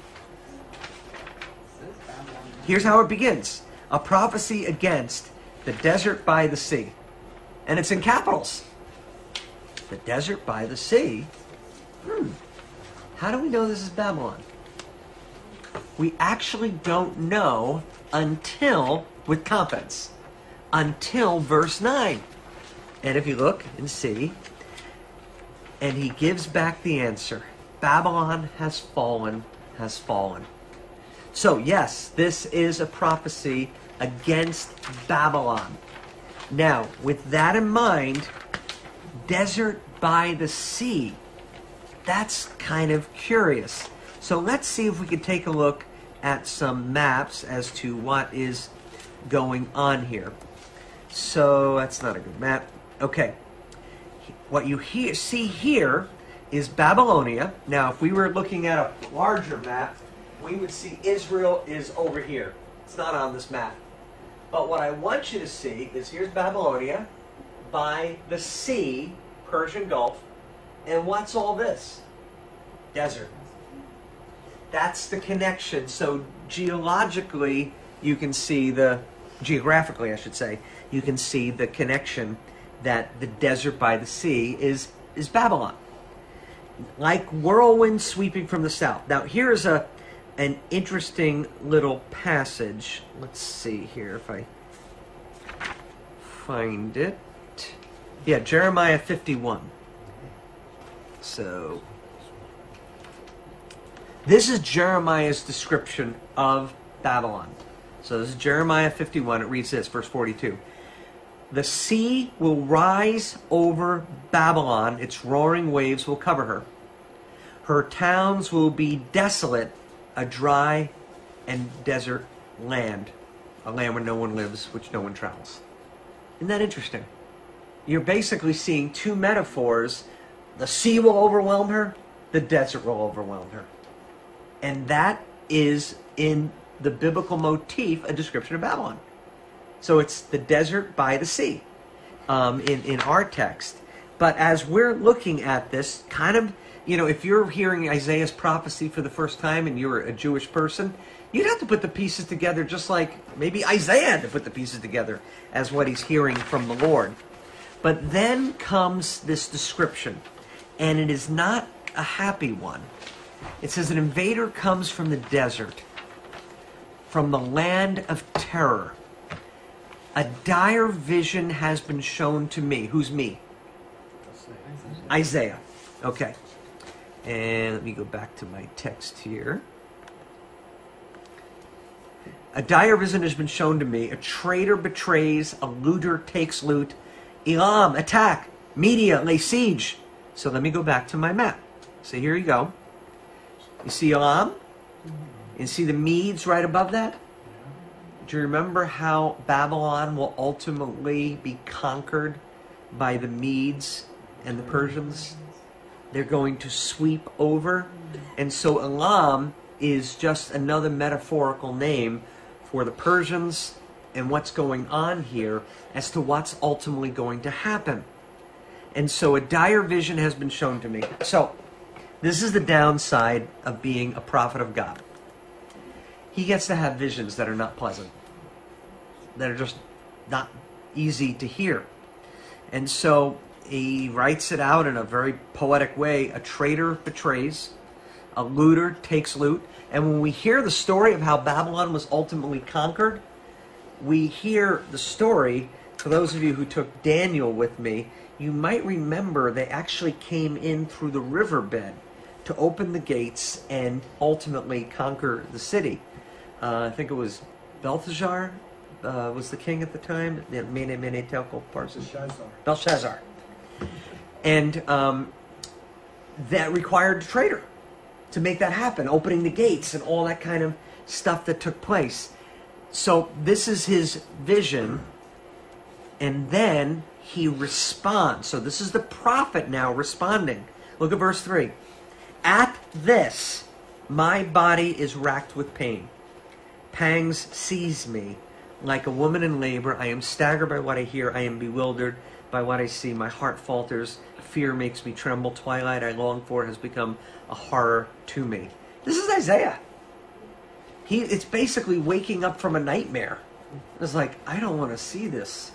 Here's how it begins. A prophecy against the desert by the sea. And it's in capitals. The desert by the sea? Hmm. How do we know this is Babylon? We actually don't know until, with confidence, until verse nine. And if you look and see, and he gives back the answer. Babylon has fallen, has fallen. So yes, this is a prophecy against Babylon. Now, with that in mind, desert by the sea. That's kind of curious. So let's see if we can take a look at some maps as to what is going on here. So that's not a good map. Okay. What you hear, see here is Babylonia. Now, if we were looking at a larger map, we would see Israel is over here. It's not on this map. But what I want you to see is here's Babylonia by the sea, Persian Gulf. And what's all this? Desert. That's the connection. So geologically, you can see the, geographically I should say, you can see the connection that the desert by the sea is, is Babylon. Like whirlwind sweeping from the south. Now here's a an interesting little passage. Let's see here if I find it. Yeah, Jeremiah fifty-one. So, this is Jeremiah's description of Babylon. So this is Jeremiah fifty-one. It reads this, verse forty-two. The sea will rise over Babylon. Its roaring waves will cover her. Her towns will be desolate, a dry and desert land. A land where no one lives, which no one travels. Isn't that interesting? You're basically seeing two metaphors. The sea will overwhelm her. The desert will overwhelm her. And that is, in the biblical motif, a description of Babylon. So it's the desert by the sea um, in, in our text. But as we're looking at this, kind of, you know, if you're hearing Isaiah's prophecy for the first time and you're a Jewish person, you'd have to put the pieces together just like maybe Isaiah had to put the pieces together as what he's hearing from the Lord. But then comes this description, and it is not a happy one. It says, an invader comes from the desert, from the land of terror. A dire vision has been shown to me. Who's me? Isaiah. Okay. And let me go back to my text here. A dire vision has been shown to me. A traitor betrays. A looter takes loot. Elam, attack. Media, lay siege. So let me go back to my map. So here you go. You see Elam? You see the Medes right above that? Do you remember how Babylon will ultimately be conquered by the Medes and the Persians? They're going to sweep over. And so Elam is just another metaphorical name for the Persians and what's going on here as to what's ultimately going to happen. And so a dire vision has been shown to me. So this is the downside of being a prophet of God. He gets to have visions that are not pleasant, that are just not easy to hear. And so he writes it out in a very poetic way. A traitor betrays, a looter takes loot. And when we hear the story of how Babylon was ultimately conquered, we hear the story For those of you who took Daniel with me, you might remember they actually came in through the riverbed to open the gates and ultimately conquer the city. Uh, I think it was Belteshazzar uh, was the king at the time. Mene, Mene, Tekel, Parsin. Belshazzar. Belshazzar. And um, that required a traitor to make that happen, opening the gates and all that kind of stuff that took place. So this is his vision, and then he responds. So this is the prophet now responding. Look at verse three. At this, my body is racked with pain. Pangs seize me. Like a woman in labor, I am staggered by what I hear. I am bewildered by what I see. My heart falters. Fear makes me tremble. Twilight I long for has become a horror to me. This is Isaiah. He, it's basically waking up from a nightmare. It's like, I don't want to see this.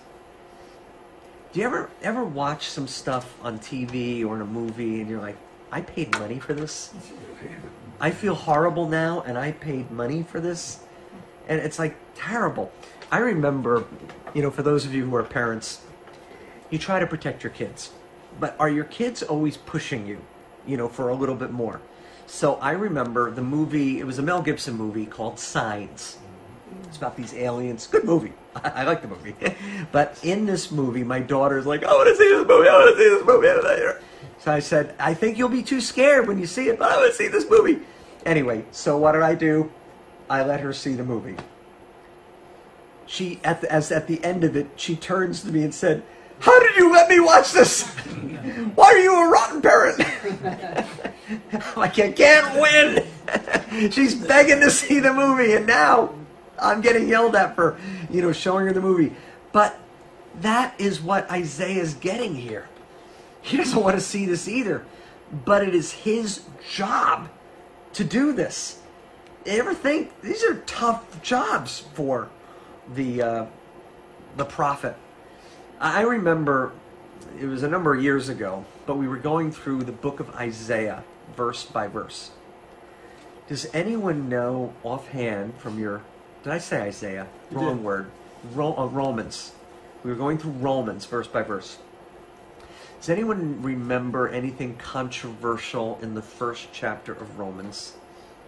Do you ever ever watch some stuff on T V or in a movie and you're like, I paid money for this? I feel horrible now and I paid money for this? And it's like terrible. I remember, you know, for those of you who are parents, you try to protect your kids. But are your kids always pushing you, you know, for a little bit more? So I remember the movie, it was a Mel Gibson movie called Signs. It's about these aliens. Good movie. I like the movie. But in this movie, my daughter's like, I want to see this movie. I want to see this movie. So I said, I think you'll be too scared when you see it, but I want to see this movie. Anyway, so what did I do? I let her see the movie. She, at the, as at the end of it, she turns to me and said, how did you let me watch this? Why are you a rotten parent? I'm like, you can't win. She's begging to see the movie, and now I'm getting yelled at for, you know, showing her the movie. But that is what Isaiah's getting here. He doesn't want to see this either. But it is his job to do this. You ever think these are tough jobs for the uh, the prophet? I remember it was a number of years ago, but we were going through the book of Isaiah, verse by verse. Does anyone know offhand from your, did I say Isaiah? You Wrong did. word. Ro- uh, Romans. We were going through Romans, verse by verse. Does anyone remember anything controversial in the first chapter of Romans?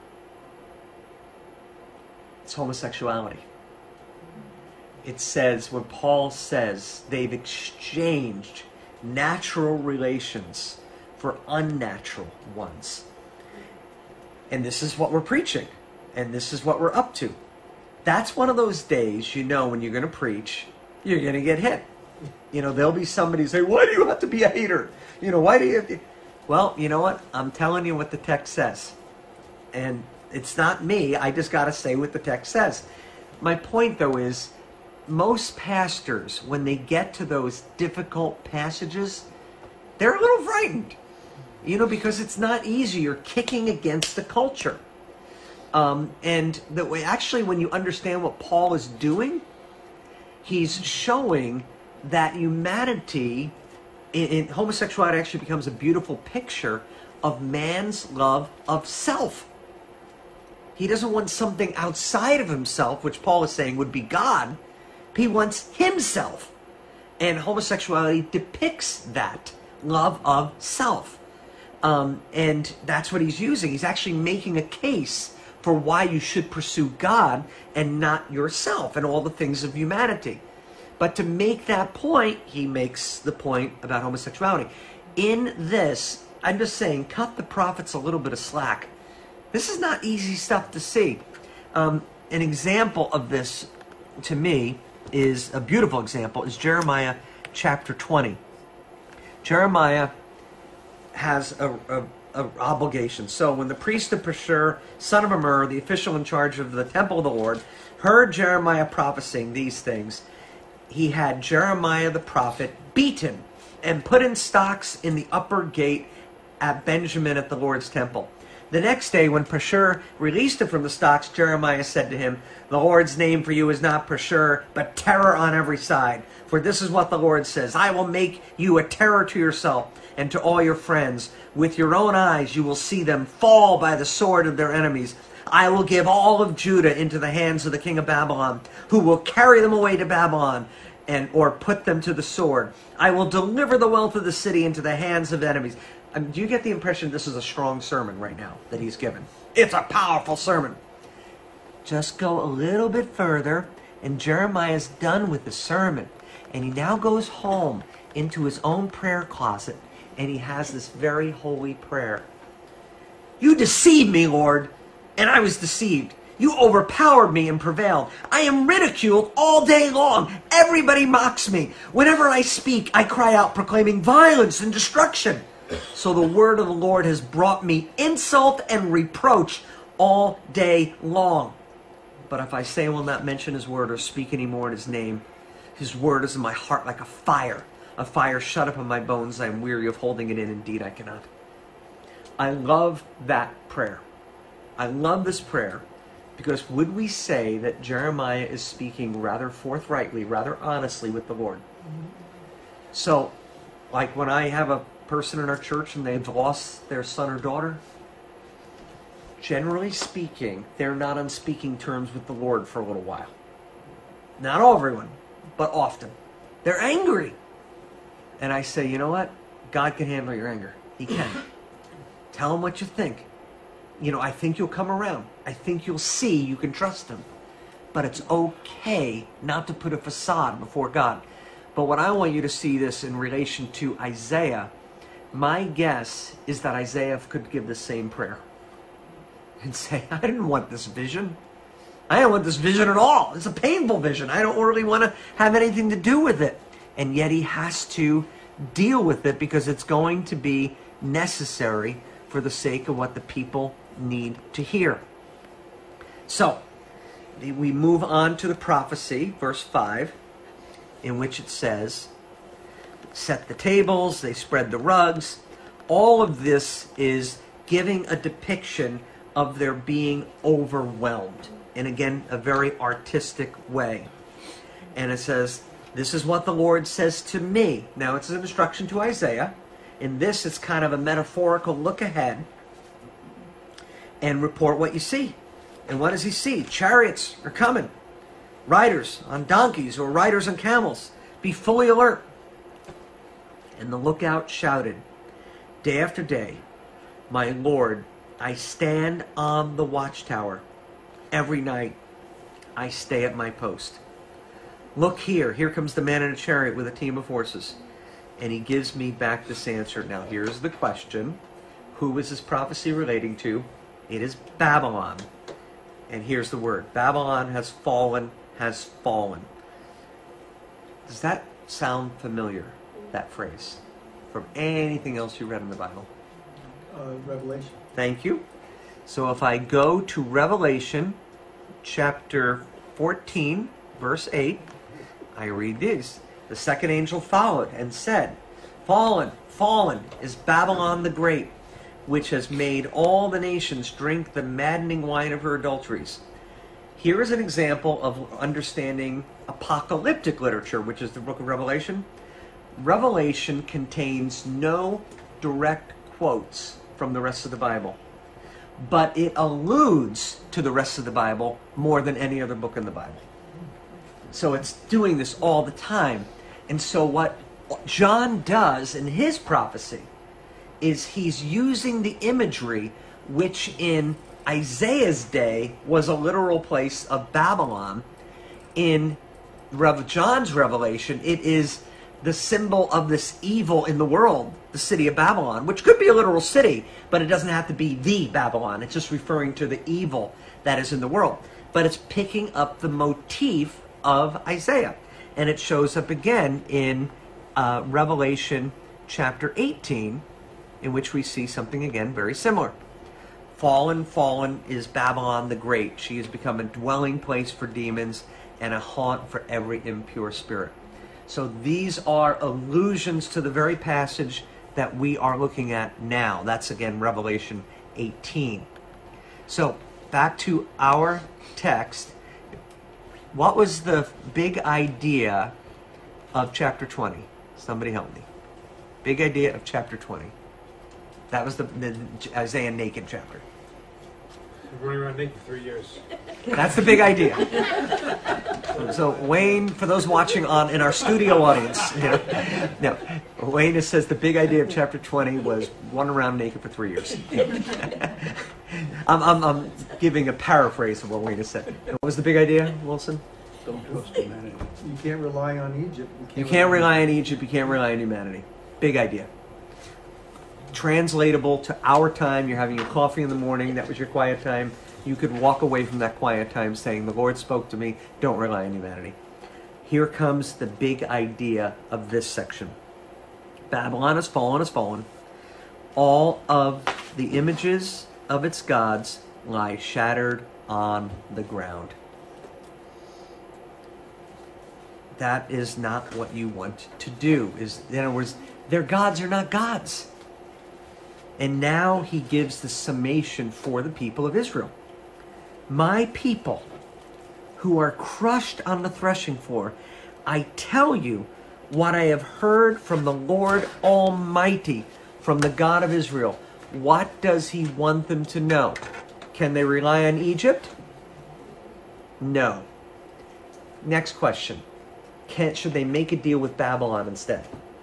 It's homosexuality. It says, when Paul says they've exchanged natural relations for unnatural ones. And this is what we're preaching. And this is what we're up to. That's one of those days, you know, when you're going to preach, you're going to get hit. You know, there'll be somebody say, why do you have to be a hater? You know, why do you have to... Well, you know what? I'm telling you what the text says. And it's not me. I just got to say what the text says. My point, though, is most pastors, when they get to those difficult passages, they're a little frightened. You know, because it's not easy. You're kicking against the culture. Um, and the way, actually, when you understand what Paul is doing, he's showing that humanity, in, in homosexuality actually becomes a beautiful picture of man's love of self. He doesn't want something outside of himself, which Paul is saying would be God. He wants himself. And homosexuality depicts that love of self. Um, and that's what he's using. He's actually making a case for why you should pursue God and not yourself and all the things of humanity. But to make that point, he makes the point about homosexuality. In this, I'm just saying, cut the prophets a little bit of slack. This is not easy stuff to see. Um, an example of this, to me, is a beautiful example, is Jeremiah chapter twenty. Jeremiah has a, a, a obligation. So when the priest of Pashur, son of Immer, the official in charge of the temple of the Lord, heard Jeremiah prophesying these things, he had Jeremiah the prophet beaten and put in stocks in the upper gate at Benjamin at the Lord's temple. The next day, when Pashur released him from the stocks, Jeremiah said to him, the Lord's name for you is not Pashur, but terror on every side. For this is what the Lord says, I will make you a terror to yourself and to all your friends. With your own eyes you will see them fall by the sword of their enemies. I will give all of Judah into the hands of the king of Babylon, who will carry them away to Babylon. and or put them to the sword. I will deliver the wealth of the city into the hands of enemies. Um, do you get the impression this is a strong sermon right now that he's given? It's a powerful sermon. Just go a little bit further, and Jeremiah's done with the sermon. And he now goes home into his own prayer closet, and he has this very holy prayer. You deceived me, Lord, and I was deceived. You overpowered me and prevailed. I am ridiculed all day long. Everybody mocks me. Whenever I speak, I cry out, proclaiming violence and destruction. So the word of the Lord has brought me insult and reproach all day long. But if I say I will not mention his word or speak any more in his name, his word is in my heart like a fire, a fire shut up in my bones. I am weary of holding it in. Indeed, I cannot. I love that prayer. I love this prayer because would we say that Jeremiah is speaking rather forthrightly, rather honestly with the Lord? So, like when I have a person in our church and they've lost their son or daughter, generally speaking, they're not on speaking terms with the Lord for a little while. Not everyone, but often. They're angry. And I say, you know what? God can handle your anger. He can. Tell him what you think. You know, I think you'll come around. I think you'll see you can trust him. But it's okay not to put a facade before God. But what I want you to see this in relation to Isaiah, my guess is that Isaiah could give the same prayer. And say, I didn't want this vision. I don't want this vision at all. It's a painful vision. I don't really want to have anything to do with it. And yet he has to deal with it because it's going to be necessary for the sake of what the people need to hear. So, we move on to the prophecy, verse five, in which it says, set the tables, they spread the rugs. All of this is giving a depiction of their being overwhelmed. And again, a very artistic way. And it says, this is what the Lord says to me. Now, it's an instruction to Isaiah. In this, it's kind of a metaphorical look ahead and report what you see. And what does he see? Chariots are coming. Riders on donkeys or riders on camels. Be fully alert. And the lookout shouted, day after day, my Lord, I stand on the watchtower. Every night I stay at my post. Look here. Here comes the man in a chariot with a team of horses. And he gives me back this answer. Now here's the question. Who is this prophecy relating to? It is Babylon. And here's the word. Babylon has fallen, has fallen. Does that sound familiar, that phrase, from anything else you read in the Bible? Uh, Revelation. Thank you. So if I go to Revelation chapter fourteen, verse eight, I read these. The second angel followed and said, fallen, fallen is Babylon the Great, which has made all the nations drink the maddening wine of her adulteries. Here is an example of understanding apocalyptic literature, which is the book of Revelation. Revelation contains no direct quotes from the rest of the Bible, but it alludes to the rest of the Bible more than any other book in the Bible. So it's doing this all the time. And so what John does in his prophecy is he's using the imagery which in Isaiah's day was a literal place of Babylon. In Rev- John's revelation, it is the symbol of this evil in the world, the city of Babylon, which could be a literal city, but it doesn't have to be the Babylon. It's just referring to the evil that is in the world. But it's picking up the motif of Isaiah. And it shows up again in uh, Revelation chapter eighteen, in which we see something again very similar. Fallen, fallen is Babylon the Great. She has become a dwelling place for demons and a haunt for every impure spirit. So these are allusions to the very passage that we are looking at now. That's again Revelation eighteen. So back to our text. What was the big idea of chapter twenty? Somebody help me. Big idea of chapter twenty. That was the, the Isaiah naked chapter. Running around naked for three years. That's the big idea. So Wayne, for those watching on in our studio audience, you know, no, Wayne says the big idea of chapter twenty was run around naked for three years. I'm, I'm, I'm giving a paraphrase of what Wayne has said. What was the big idea, Wilson? Don't trust humanity. You can't rely on Egypt. You can't rely on Egypt. You can't rely on humanity. Big idea. Translatable to our time. You're having your coffee in the morning. That was your quiet time. You could walk away from that quiet time saying, the Lord spoke to me. Don't rely on humanity. Here comes the big idea of this section. Babylon has fallen, has fallen. All of the images of its gods lie shattered on the ground. That is not what you want to do. Is, in other words, their gods are not gods. And now he gives the summation for the people of Israel. My people who are crushed on the threshing floor, I tell you what I have heard from the Lord Almighty, from the God of Israel. What does he want them to know? Can they rely on Egypt? No. Next question. Can, should they make a deal with Babylon instead?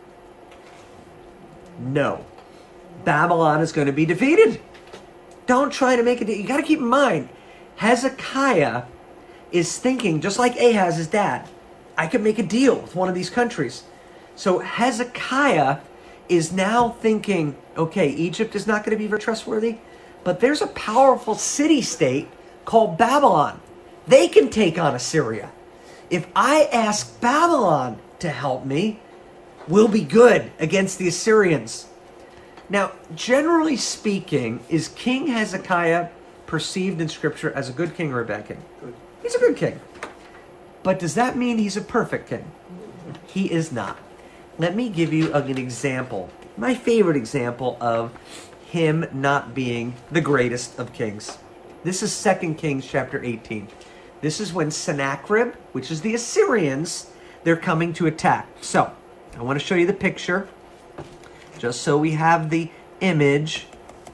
No. Babylon is going to be defeated. Don't try to make a deal. You got to keep in mind, Hezekiah is thinking, just like Ahaz, his dad, I could make a deal with one of these countries. So Hezekiah is now thinking, okay, Egypt is not going to be very trustworthy, but there's a powerful city-state called Babylon. They can take on Assyria. If I ask Babylon to help me, we'll be good against the Assyrians. Now, generally speaking, is King Hezekiah perceived in Scripture as a good king or a bad king? Good. He's a good king. But does that mean he's a perfect king? He is not. Let me give you an example, my favorite example of him not being the greatest of kings. This is Second Kings chapter eighteen. This is when Sennacherib, which is the Assyrians, they're coming to attack. So, I want to show you the picture, just so we have the image.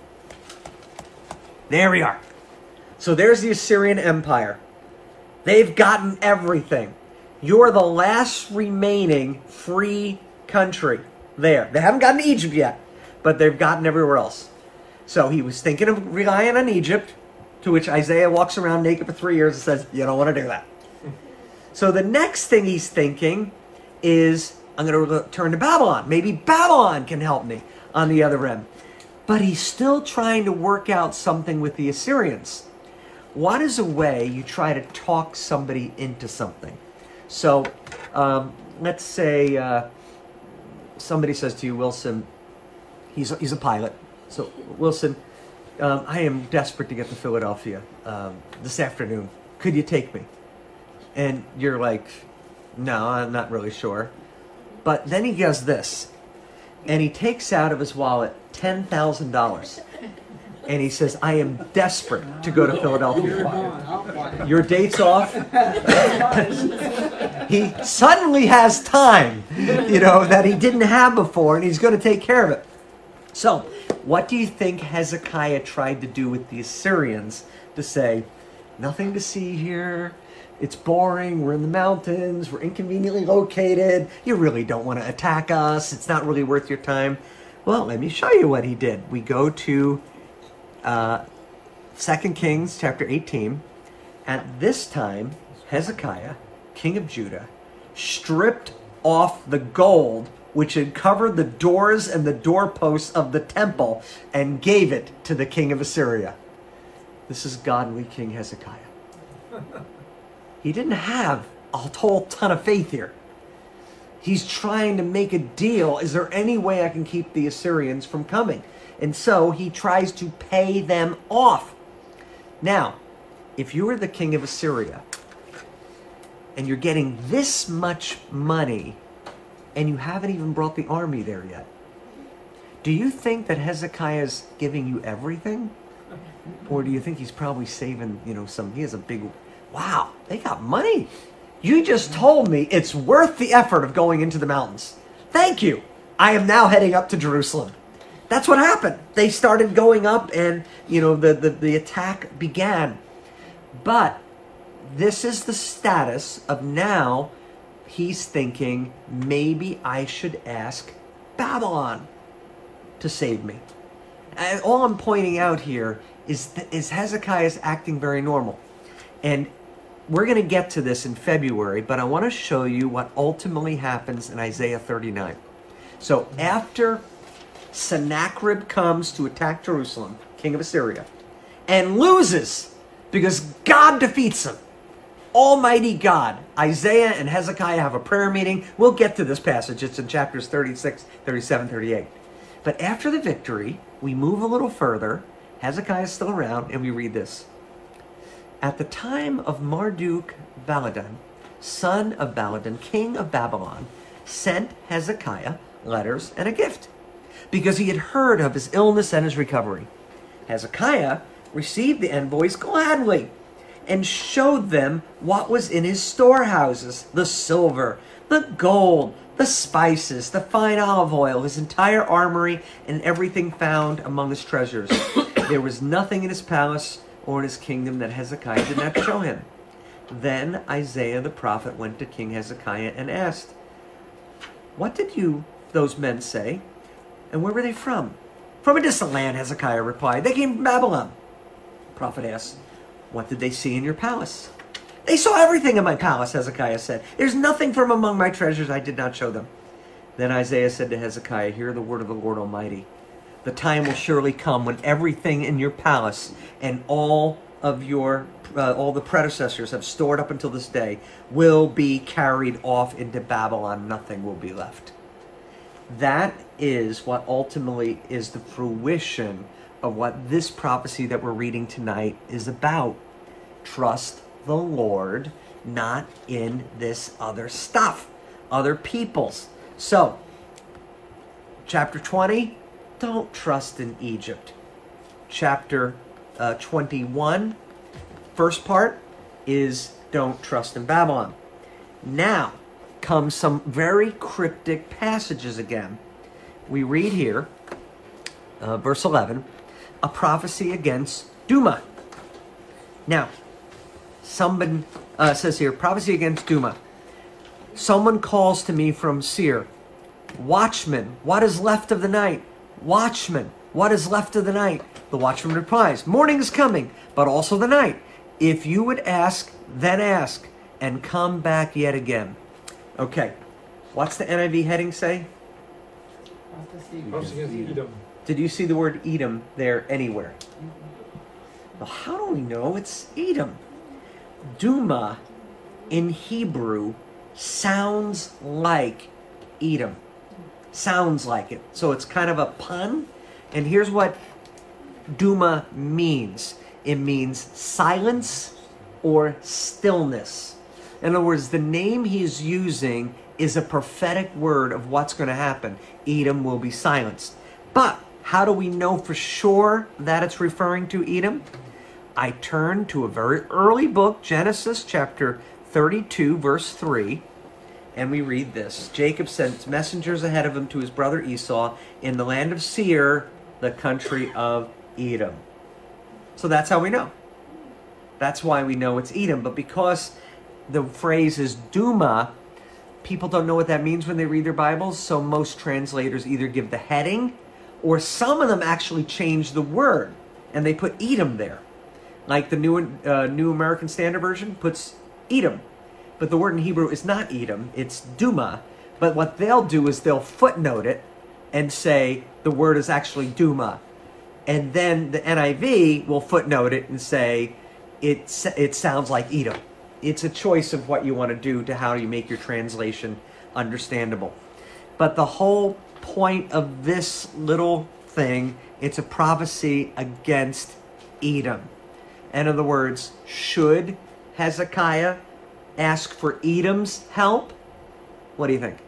There we are. So there's the Assyrian Empire. They've gotten everything. You're the last remaining free country there. They haven't gotten Egypt yet, but they've gotten everywhere else. So he was thinking of relying on Egypt, to which Isaiah walks around naked for three years and says, you don't want to do that. So the next thing he's thinking is, I'm going to turn to Babylon. Maybe Babylon can help me on the other end. But he's still trying to work out something with the Assyrians. What is a way you try to talk somebody into something? So um, let's say uh, somebody says to you, Wilson, he's a, he's a pilot. So Wilson, um, I am desperate to get to Philadelphia um, this afternoon. Could you take me? And you're like, no, I'm not really sure. But then he does this, and he takes out of his wallet ten thousand dollars. And he says, I am desperate to go to Philadelphia. Your date's off. He suddenly has time, you know, that he didn't have before, and he's going to take care of it. So, what do you think Hezekiah tried to do with the Assyrians to say, nothing to see here, it's boring, we're in the mountains, we're inconveniently located, you really don't want to attack us, it's not really worth your time? Well, let me show you what he did. We go to uh, Second Kings chapter eighteen. At this time, Hezekiah, king of Judah, stripped off the gold which had covered the doors and the doorposts of the temple and gave it to the king of Assyria. This is godly King Hezekiah. He didn't have a whole ton of faith here. He's trying to make a deal. Is there any way I can keep the Assyrians from coming? And so he tries to pay them off. Now, if you were the king of Assyria and you're getting this much money and you haven't even brought the army there yet, do you think that Hezekiah is giving you everything? Or do you think he's probably saving, you know, some, he has a big, wow, they got money. You just told me it's worth the effort of going into the mountains. Thank you. I am now heading up to Jerusalem. That's what happened. They started going up and, you know, the, the, the attack began. But this is the status of now he's thinking, maybe I should ask Babylon to save me. And all I'm pointing out here is, th- is Hezekiah is acting very normal. And we're going to get to this in February, but I want to show you what ultimately happens in Isaiah thirty-nine. So after Sennacherib comes to attack Jerusalem, king of Assyria, and loses because God defeats him, Almighty God, Isaiah and Hezekiah have a prayer meeting. We'll get to this passage. It's in chapters thirty-six, thirty-seven, thirty-eight. But after the victory, we move a little further. Hezekiah is still around, and we read this. At the time of Marduk Baladan, son of Baladan, king of Babylon, sent Hezekiah letters and a gift, because he had heard of his illness and his recovery. Hezekiah received the envoys gladly, and showed them what was in his storehouses, the silver, the gold, the spices, the fine olive oil, his entire armory, and everything found among his treasures. There was nothing in his palace or in his kingdom that Hezekiah did not show him. Then Isaiah the prophet went to King Hezekiah and asked, what did you, those men, say? And where were they from? From a distant land, Hezekiah replied. They came from Babylon. The prophet asked, what did they see in your palace? They saw everything in my palace, Hezekiah said. There's nothing from among my treasures I did not show them. Then Isaiah said to Hezekiah, hear the word of the Lord Almighty. The time will surely come when everything in your palace and all of your, uh, all the predecessors have stored up until this day will be carried off into Babylon. Nothing will be left. That is what ultimately is the fruition of what this prophecy that we're reading tonight is about. Trust the Lord, not in this other stuff, other peoples. So, chapter twenty, don't trust in Egypt. Chapter uh, twenty-one, first part, is don't trust in Babylon. Now comes some very cryptic passages again. We read here, uh, verse eleven, a prophecy against Duma. Now, someone uh, says here, prophecy against Duma. Someone calls to me from Seir, watchman, what is left of the night? Watchman, what is left of the night? The watchman replies, morning is coming, but also the night. If you would ask, then ask, and come back yet again. Okay, what's the N I V heading say? Prophecy against Edom. Did you see the word Edom there anywhere? Well, how do we know it's Edom? Duma in Hebrew sounds like Edom. Sounds like it. So it's kind of a pun. And here's what Duma means. It means silence or stillness. In other words, the name he's using is a prophetic word of what's going to happen. Edom will be silenced. But how do we know for sure that it's referring to Edom? I turn to a very early book, Genesis chapter thirty-two, verse three, and we read this. Jacob sent messengers ahead of him to his brother Esau in the land of Seir, the country of Edom. So that's how we know. That's why we know it's Edom. But because the phrase is Duma, people don't know what that means when they read their Bibles, so most translators either give the heading, or some of them actually change the word, and they put Edom there. Like the New, uh, New American Standard Version puts Edom. But the word in Hebrew is not Edom, it's Duma. But what they'll do is they'll footnote it and say the word is actually Duma. And then the N I V will footnote it and say it, it sounds like Edom. It's a choice of what you want to do to how you make your translation understandable. But the whole point of this little thing, it's a prophecy against Edom. In other words, should Hezekiah ask for Edom's help? What do you think?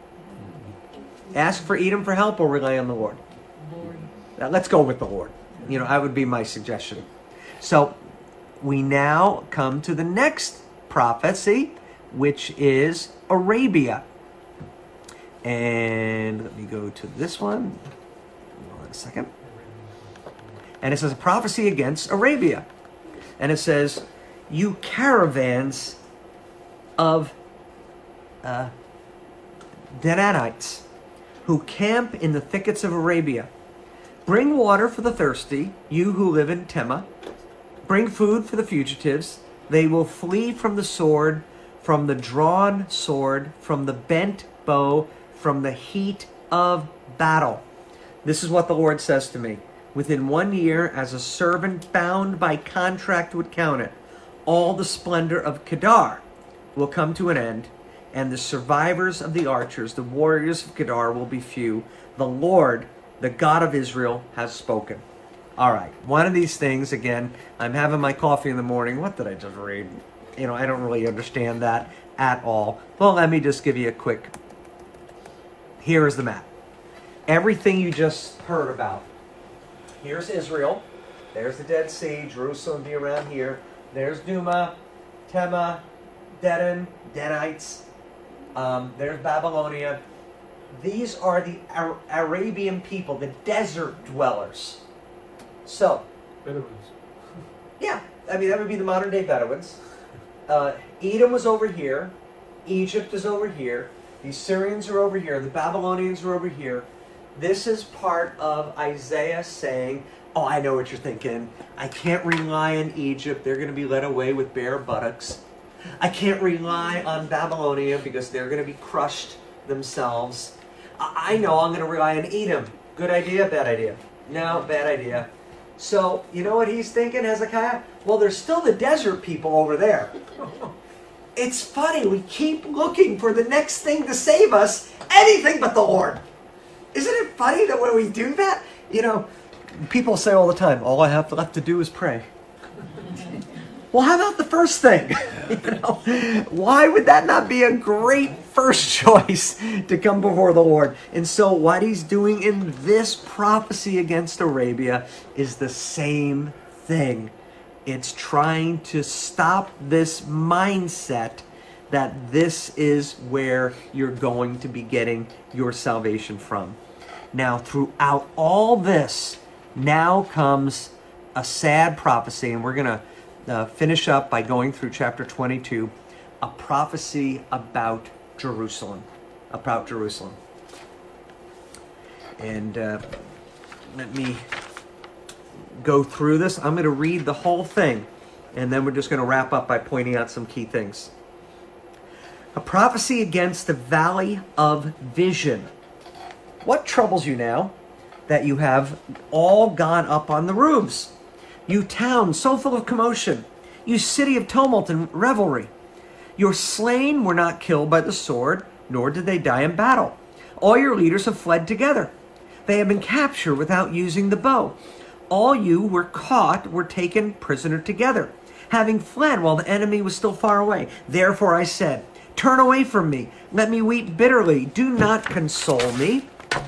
Ask for Edom for help or rely on the Lord? Lord. Now, let's go with the Lord. You know, that would be my suggestion. So we now come to the next prophecy, which is Arabia. And let me go to this one. Hold on a second. And it says a prophecy against Arabia. And it says, you caravans of uh, Dananites who camp in the thickets of Arabia. Bring water for the thirsty, you who live in Tema. Bring food for the fugitives. They will flee from the sword, from the drawn sword, from the bent bow, from the heat of battle. This is what the Lord says to me. Within one year, as a servant bound by contract would count it, all the splendor of Kedar will come to an end, and the survivors of the archers, the warriors of Kedar, will be few. The Lord, the God of Israel, has spoken. All right, one of these things, again, I'm having my coffee in the morning. What did I just read? You know, I don't really understand that at all. Well, let me just give you a quick. Here is the map. Everything you just heard about. Here's Israel. There's the Dead Sea. Jerusalem be around here. There's Duma, Tema, Dedan, Danites. Um, there's Babylonia. These are the Ar- Arabian people, the desert dwellers. So, Bedouins. yeah, I mean, that would be the modern day Bedouins. Uh, Edom was over here. Egypt is over here. The Assyrians are over here. The Babylonians are over here. This is part of Isaiah saying, oh, I know what you're thinking. I can't rely on Egypt. They're going to be led away with bare buttocks. I can't rely on Babylonia because they're going to be crushed themselves. I, I know I'm going to rely on Edom. Good idea, bad idea? No, bad idea. So, you know what he's thinking, Hezekiah? Well, there's still the desert people over there. It's funny, we keep looking for the next thing to save us, anything but the Lord. Isn't it funny that when we do that, you know, people say all the time, all I have left to do is pray. Well, how about the first thing? You know, why would that not be a great first choice to come before the Lord? And so what he's doing in this prophecy against Arabia is the same thing. It's trying to stop this mindset that this is where you're going to be getting your salvation from. Now, throughout all this, now comes a sad prophecy, and we're going to uh, finish up by going through chapter twenty-two, a prophecy about Jerusalem, about Jerusalem. And uh, let me go through this. I'm going to read the whole thing, and then we're just going to wrap up by pointing out some key things. A prophecy against the valley of vision. What troubles you now that you have all gone up on the roofs? You town so full of commotion, you city of tumult and revelry. Your slain were not killed by the sword, nor did they die in battle. All your leaders have fled together. They have been captured without using the bow. All you who were caught were taken prisoner together, having fled while the enemy was still far away. Therefore I said, turn away from me. Let me weep bitterly. Do not console me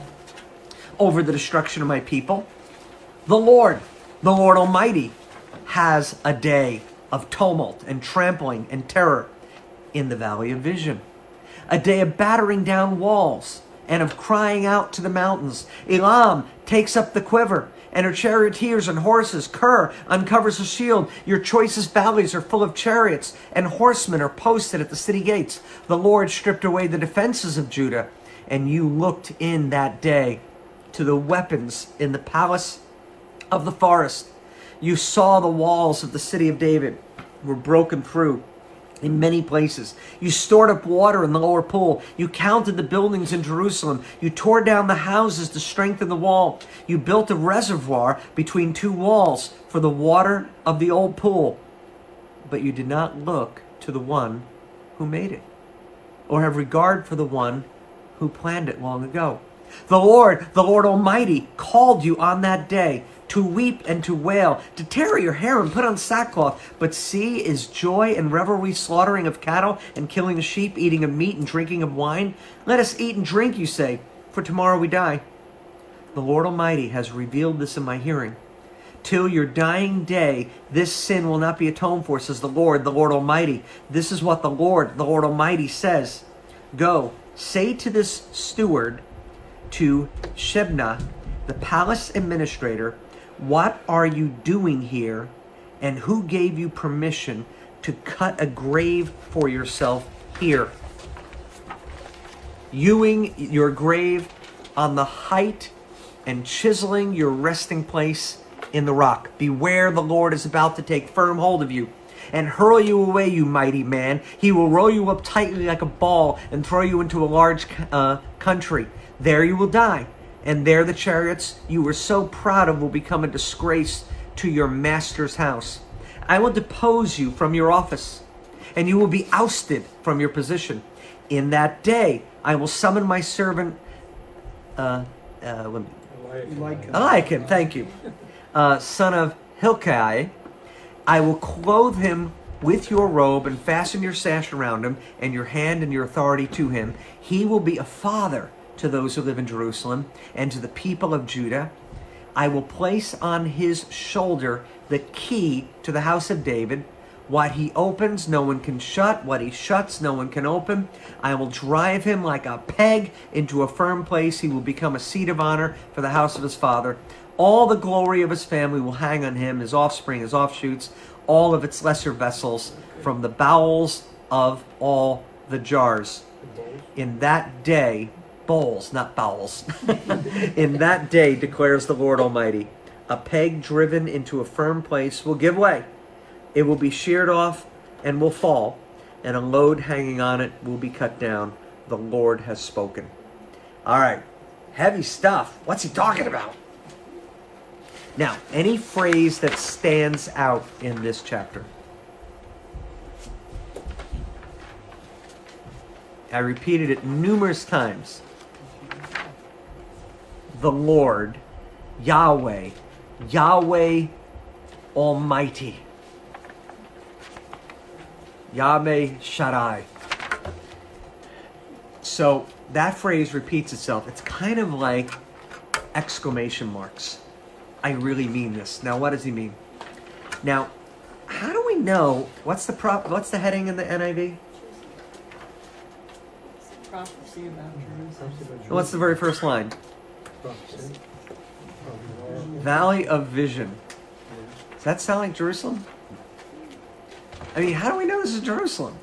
over the destruction of my people. The Lord, the Lord Almighty, has a day of tumult and trampling and terror in the valley of vision. A day of battering down walls and of crying out to the mountains. Elam takes up the quiver, and her charioteers and horses. Ker uncovers a shield. Your choicest valleys are full of chariots, and horsemen are posted at the city gates. The Lord stripped away the defenses of Judah, and you looked in that day to the weapons in the palace of the forest. You saw the walls of the city of David were broken through in many places. You stored up water in the lower pool. You counted the buildings in Jerusalem. You tore down the houses to strengthen the wall. You built a reservoir between two walls for the water of the old pool. But you did not look to the one who made it, or have regard for the one who planned it long ago. The Lord, the Lord Almighty, called you on that day to weep and to wail, to tear your hair and put on sackcloth. But see, is joy and revelry, slaughtering of cattle and killing of sheep, eating of meat and drinking of wine? Let us eat and drink, you say, for tomorrow we die. The Lord Almighty has revealed this in my hearing. Till your dying day, this sin will not be atoned for, says the Lord, the Lord Almighty. This is what the Lord, the Lord Almighty says. Go, say to this steward, to Shebna, the palace administrator, what are you doing here, and who gave you permission to cut a grave for yourself here, hewing your grave on the height and chiseling your resting place in the rock. Beware, the Lord is about to take firm hold of you and hurl you away, you mighty man. He will roll you up tightly like a ball and throw you into a large uh, country. There you will die, and there the chariots you were so proud of will become a disgrace to your master's house. I will depose you from your office, and you will be ousted from your position. In that day, I will summon my servant, uh, uh, let me, Eliakim. Eliakim, thank you, uh, son of Hilkiah. I will clothe him with your robe and fasten your sash around him and your hand and your authority to him. He will be a father to those who live in Jerusalem and to the people of Judah. I will place on his shoulder the key to the house of David. What he opens, no one can shut. What he shuts, no one can open. I will drive him like a peg into a firm place. He will become a seat of honor for the house of his father. All the glory of his family will hang on him, his offspring, his offshoots, all of its lesser vessels, from the bowels of all the jars. In that day, bowls, not bowels. In that day, declares the Lord Almighty, a peg driven into a firm place will give way. It will be sheared off and will fall, and a load hanging on it will be cut down. The Lord has spoken. All right, heavy stuff. What's he talking about? Now, any phrase that stands out in this chapter? I repeated it numerous times. The Lord, Yahweh, Yahweh Almighty. Yahweh Shaddai. So that phrase repeats itself. It's kind of like exclamation marks. I really mean this. Now, what does he mean? Now, how do we know what's the prop? What's the heading in the N I V? Prophecy about Jerusalem. What's the very first line? Prophecy. Valley of Vision. Does that sound like Jerusalem? I mean, how do we know this is Jerusalem?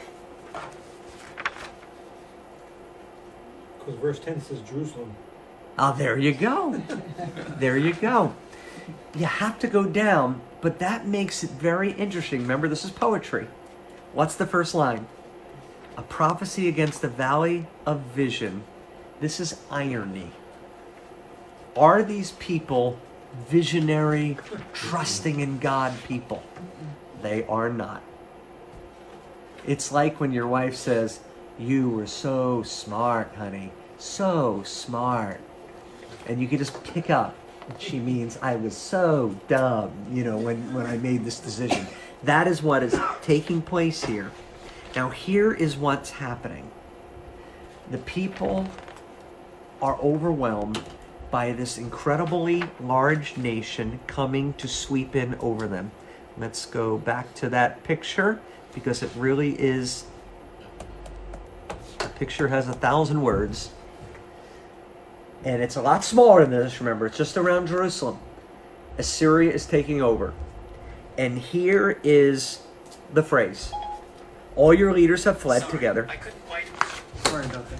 Because verse ten says Jerusalem. Oh, there you go. There you go. You have to go down, but that makes it very interesting. Remember, this is poetry. What's the first line? A prophecy against the valley of vision. This is irony. Are these people visionary, trusting in God people? They are not. It's like when your wife says, "You were so smart, honey. So smart." And you can just pick up. She means, I was so dumb, you know, when, when I made this decision. That is what is taking place here. Now, here is what's happening. The people are overwhelmed by this incredibly large nation coming to sweep in over them. Let's go back to that picture, because it really is, the picture has a thousand words. And it's a lot smaller than this, remember. It's just around Jerusalem. Assyria is taking over. And here is the phrase. All your leaders have fled Sorry, together. I couldn't quite. Sorry about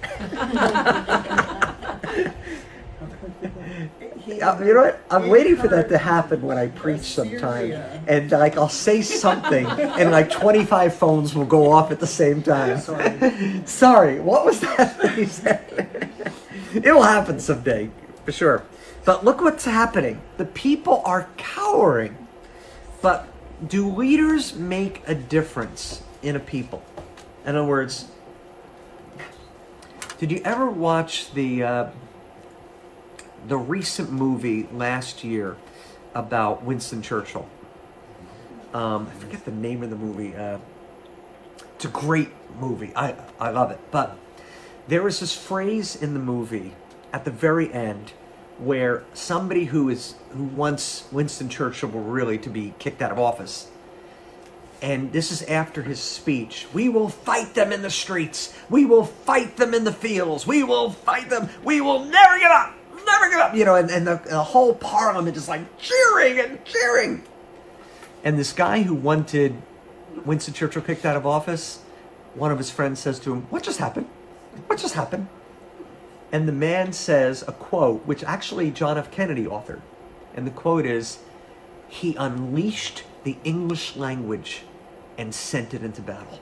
that. Uh, you know what? I'm waiting for that to happen when I preach sometime. Assyria. And like I'll say something and like twenty-five phones will go off at the same time. Sorry. Sorry, what was that thing you said? It will happen someday, for sure. But look what's happening. The people are cowering. But do leaders make a difference in a people? In other words, did you ever watch the uh, the recent movie last year about Winston Churchill? Um, I forget the name of the movie. Uh, it's a great movie. I I love it. But there was this phrase in the movie at the very end where somebody who is who wants Winston Churchill really to be kicked out of office. And this is after his speech. We will fight them in the streets. We will fight them in the fields. We will fight them. We will never give up. Never give up. You know, and, and the, the whole parliament is like cheering and cheering. And this guy who wanted Winston Churchill kicked out of office, one of his friends says to him, "What just happened? What just happened?" And the man says a quote, which actually John F. Kennedy authored. And the quote is, "He unleashed the English language and sent it into battle."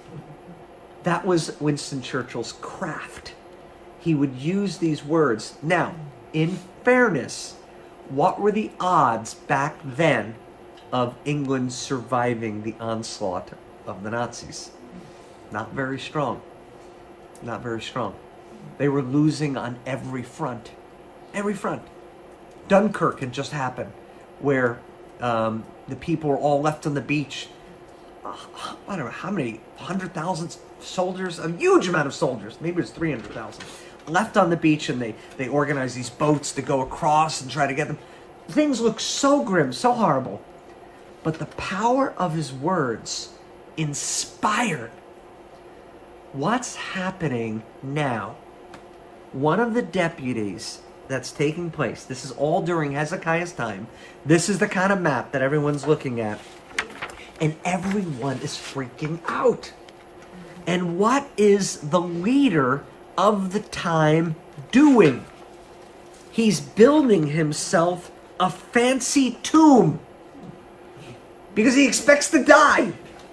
That was Winston Churchill's craft. He would use these words. Now, in fairness, what were the odds back then of England surviving the onslaught of the Nazis? Not very strong. Not very strong. They were losing on every front. Every front. Dunkirk had just happened, where um, the people were all left on the beach. Uh, I don't know how many, one hundred thousand soldiers, a huge amount of soldiers, maybe it was three hundred thousand, left on the beach, and they, they organized these boats to go across and try to get them. Things looked so grim, so horrible. But the power of his words inspired. What's happening now? One of the deputies that's taking place, this is all during Hezekiah's time. This is the kind of map that everyone's looking at. And everyone is freaking out. And what is the leader of the time doing? He's building himself a fancy tomb because he expects to die.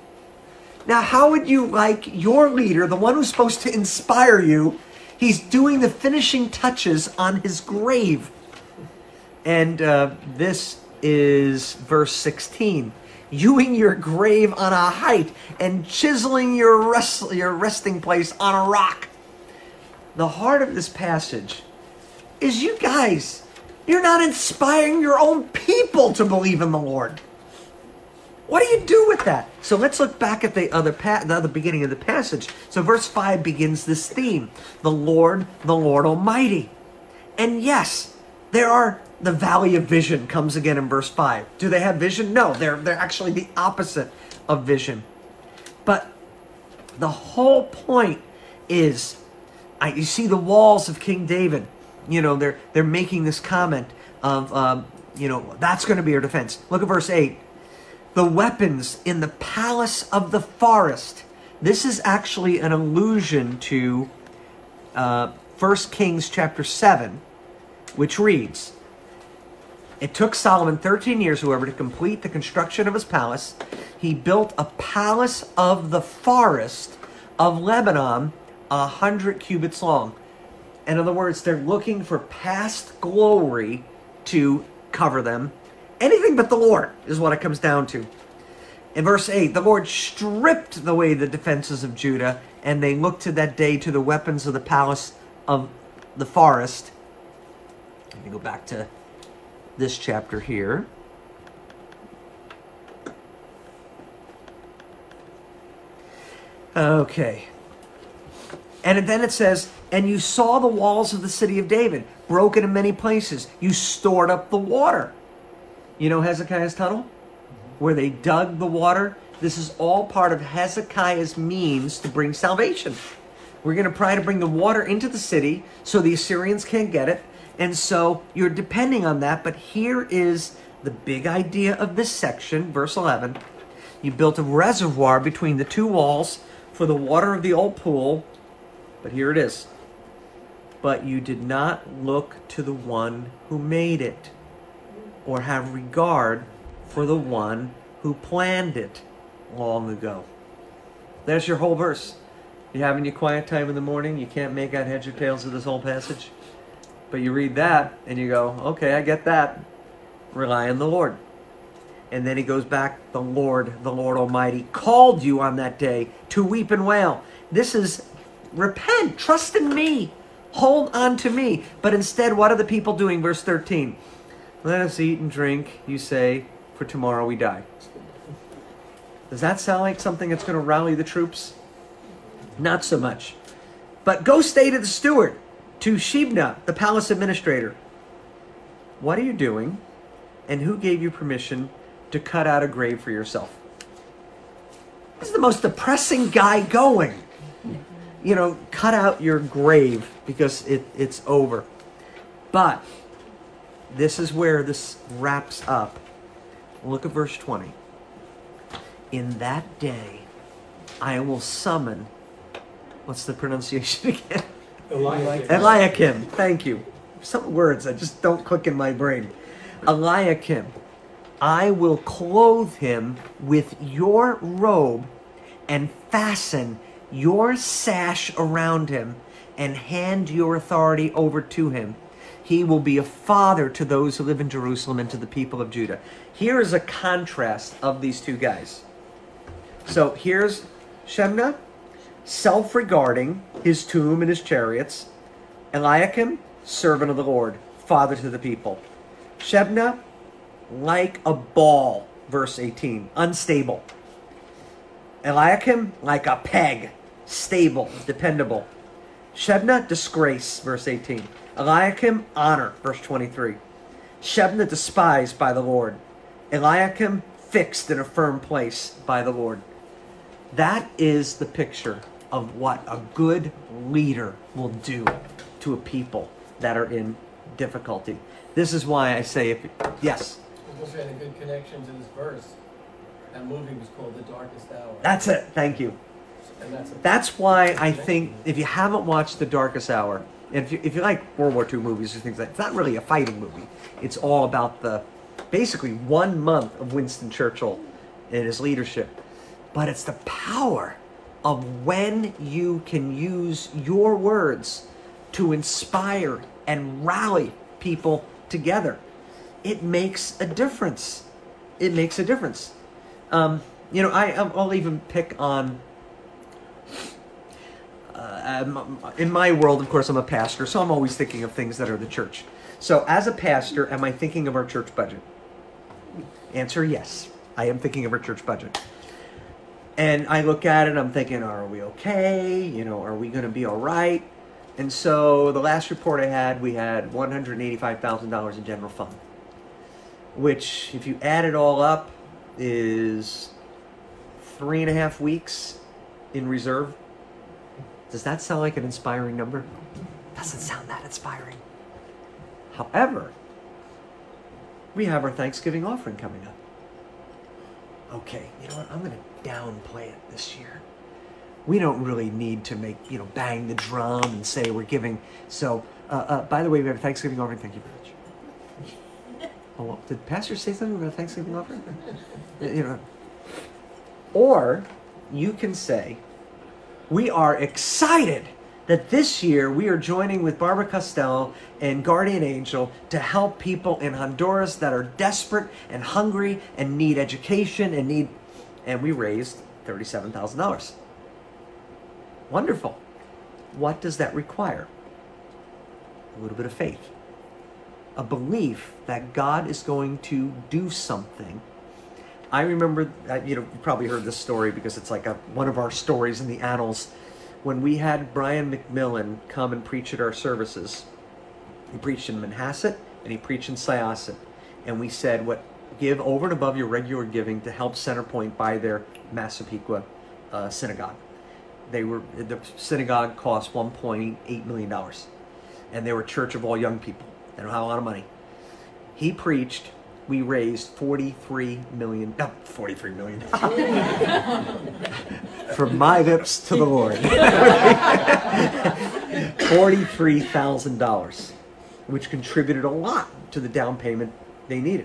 Now, how would you like your leader, the one who's supposed to inspire you, he's doing the finishing touches on his grave? And uh, this is verse sixteen. Hewing your grave on a height and chiseling your, rest, your resting place on a rock. The heart of this passage is you guys, you're not inspiring your own people to believe in the Lord. What do you do with that? So let's look back at the other pa- the other beginning of the passage. So verse five begins this theme. The Lord, the Lord Almighty. And yes, there are, the valley of vision comes again in verse five. Do they have vision? No, they're, they're actually the opposite of vision. But the whole point is, I, you see the walls of King David. You know, they're, they're making this comment of, um, you know, that's going to be our defense. Look at verse eight. The weapons in the palace of the forest. This is actually an allusion to uh, First Kings chapter seven, which reads, "It took Solomon thirteen years, however, to complete the construction of his palace. He built a palace of the forest of Lebanon, a hundred cubits long." In other words, they're looking for past glory to cover them. Anything but the Lord is what it comes down to. In verse eight, the Lord stripped away the defenses of Judah, and they looked to that day to the weapons of the palace of the forest. Let me go back to this chapter here. Okay. And then it says, "And you saw the walls of the city of David, broken in many places. You stored up the water." You know Hezekiah's tunnel? Where they dug the water? This is all part of Hezekiah's means to bring salvation. We're going to try to bring the water into the city so the Assyrians can't get it. And so you're depending on that. But here is the big idea of this section, verse eleven. You built a reservoir between the two walls for the water of the old pool. But here it is. But you did not look to the one who made it, or have regard for the one who planned it long ago. There's your whole verse. You having your quiet time in the morning, you can't make out heads or tails of this whole passage. But you read that and you go, okay, I get that. Rely on the Lord. And then he goes back, the Lord, the Lord Almighty, called you on that day to weep and wail. This is repent, trust in me, hold on to me. But instead, what are the people doing? Verse thirteen. Let us eat and drink, you say, for tomorrow we die. Does that sound like something that's going to rally the troops? Not so much. But go stay to the steward, to Shebna, the palace administrator. What are you doing? And who gave you permission to cut out a grave for yourself? This is the most depressing guy going. You know, cut out your grave because it, it's over. But this is where this wraps up. Look at verse twenty. In that day, I will summon, what's the pronunciation again? Eliakim. Eliakim, thank you. Some words that just don't click in my brain. Eliakim, I will clothe him with your robe and fasten your sash around him and hand your authority over to him. He will be a father to those who live in Jerusalem and to the people of Judah. Here is a contrast of these two guys. So here's Shebna, self-regarding his tomb and his chariots. Eliakim, servant of the Lord, father to the people. Shebna, like a ball, verse eighteen, unstable. Eliakim, like a peg, stable, dependable. Shebna, disgrace, verse eighteen. Eliakim, honor, verse twenty-three. Shebna, despised by the Lord. Eliakim, fixed in a firm place by the Lord. That is the picture of what a good leader will do to a people that are in difficulty. This is why I say, if yes? We also had a good connection to this verse. That movie was called The Darkest Hour. That's it. Thank you. And that's, a That's why I think if you haven't watched The Darkest Hour, and if you, if you like World War Two movies or things like that, it's not really a fighting movie. It's all about the basically one month of Winston Churchill and his leadership. But it's the power of when you can use your words to inspire and rally people together. It makes a difference. It makes a difference. Um, you know, I, I'll even pick on... Uh, in my world, of course, I'm a pastor, so I'm always thinking of things that are the church. So as a pastor, am I thinking of our church budget? Answer, yes. I am thinking of our church budget. And I look at it, I'm thinking, are we okay? You know, are we going to be all right? And so the last report I had, we had one hundred eighty-five thousand dollars in general fund, which, if you add it all up, is three and a half weeks in reserve. Does that sound like an inspiring number? Doesn't sound that inspiring. However, we have our Thanksgiving offering coming up. Okay, you know what? I'm going to downplay it this year. We don't really need to make, you know, bang the drum and say we're giving. So, uh, uh, by the way, we have a Thanksgiving offering. Thank you very much. Oh, well, did Pastor say something about a Thanksgiving offering? You know. Or you can say, we are excited that this year we are joining with Barbara Costello and Guardian Angel to help people in Honduras that are desperate and hungry and need education and need, and we raised thirty-seven thousand dollars. Wonderful. What does that require? A little bit of faith. A belief that God is going to do something. I remember, you know, you probably heard this story because it's like a, one of our stories in the annals. When we had Brian McMillan come and preach at our services, he preached in Manhasset and he preached in Syosset. And we said, what, give over and above your regular giving to help Centerpoint buy their Massapequa uh, synagogue. They were, the synagogue cost one point eight million dollars. And they were a church of all young people. They don't have a lot of money. He preached. We raised forty-three million dollars, no, forty-three million dollars. From my lips to the Lord. forty-three thousand dollars, which contributed a lot to the down payment they needed.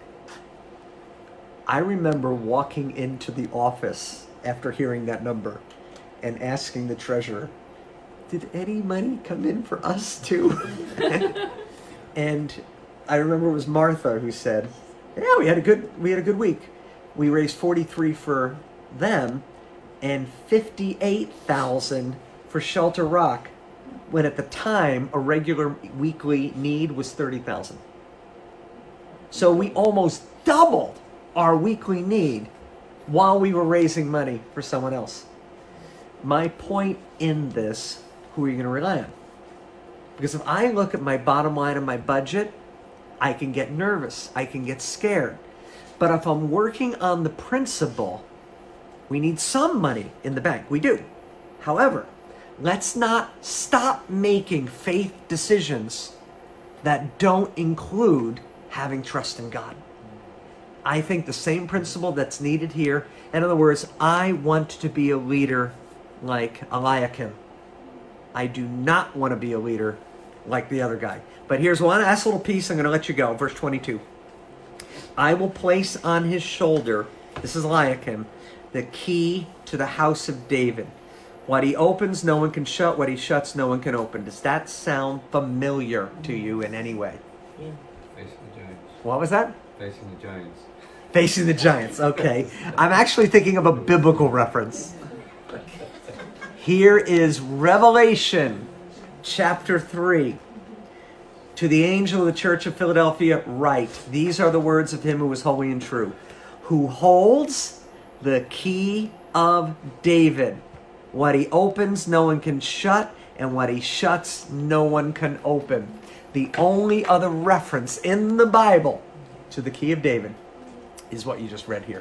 I remember walking into the office after hearing that number and asking the treasurer, did any money come in for us too? And I remember it was Martha who said, yeah, we had a good we had a good week. We raised forty-three for them and fifty-eight thousand for Shelter Rock, when at the time a regular weekly need was thirty thousand. So we almost doubled our weekly need while we were raising money for someone else. My point in this, who are you going to rely on? Because if I look at my bottom line of my budget, I can get nervous. I can get scared. But if I'm working on the principle, we need some money in the bank. We do. However, let's not stop making faith decisions that don't include having trust in God. I think the same principle that's needed here. In other words, I want to be a leader like Eliakim. I do not want to be a leader like the other guy. But here's one last little piece. I'm going to let you go. Verse twenty-two. I will place on his shoulder, this is Eliakim, the key to the house of David. What he opens, no one can shut. What he shuts, no one can open. Does that sound familiar to you in any way? Facing the Giants. What was that? Facing the Giants. Facing the Giants. Okay. I'm actually thinking of a biblical reference. Here is Revelation chapter three. To the angel of the church of Philadelphia, write, these are the words of him who is holy and true, who holds the key of David. What he opens, no one can shut, and what he shuts, no one can open. The only other reference in the Bible to the key of David is what you just read here.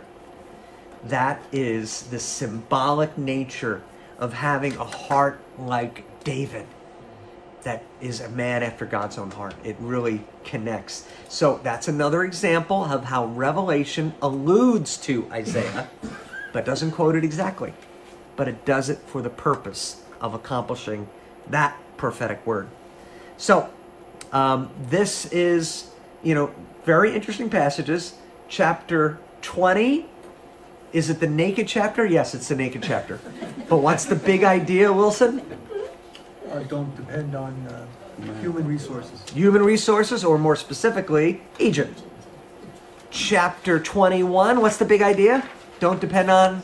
That is the symbolic nature of having a heart like David. That is a man after God's own heart. It really connects. So that's another example of how Revelation alludes to Isaiah, but doesn't quote it exactly. But it does it for the purpose of accomplishing that prophetic word. So um, this is, you know, very interesting passages. Chapter twenty, is it the naked chapter? Yes, it's the naked chapter. But what's the big idea, Wilson? Uh, don't depend on uh, human resources. Human resources, or more specifically, Egypt. Chapter twenty-one, what's the big idea? Don't depend on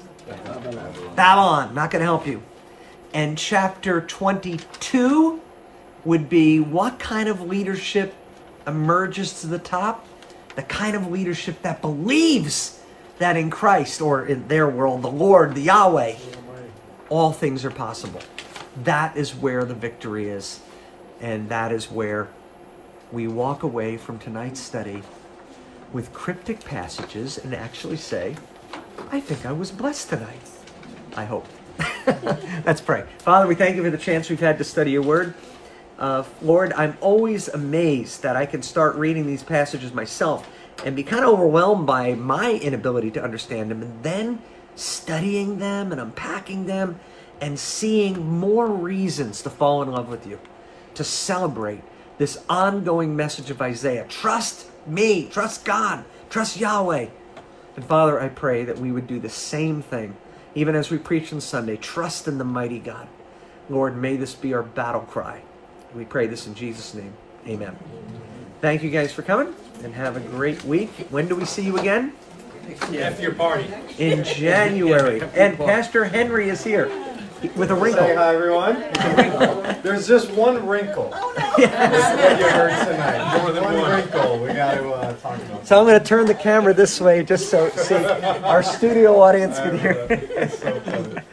Babylon. Not going to help you. And chapter twenty-two would be what kind of leadership emerges to the top? The kind of leadership that believes that in Christ, or in their world, the Lord, the Yahweh, all things are possible. That is where the victory is. And that is where we walk away from tonight's study with cryptic passages and actually say, I think I was blessed tonight. I hope. Let's pray. Father, we thank you for the chance we've had to study your word. Uh, Lord, I'm always amazed that I can start reading these passages myself and be kind of overwhelmed by my inability to understand them, and then studying them and unpacking them and seeing more reasons to fall in love with you, to celebrate this ongoing message of Isaiah. Trust me, trust God, trust Yahweh. And Father, I pray that we would do the same thing, even as we preach on Sunday. Trust in the mighty God. Lord, may this be our battle cry. We pray this in Jesus' name. Amen. Thank you guys for coming, and have a great week. When do we see you again? After your party. In January. And Pastor Henry is here with a wrinkle. Say hi, everyone. There's just one wrinkle. What you heard tonight. More than one, one. wrinkle we got to uh, talk about. So I'm going to turn the camera this way just so see our studio audience can hear. That's so funny.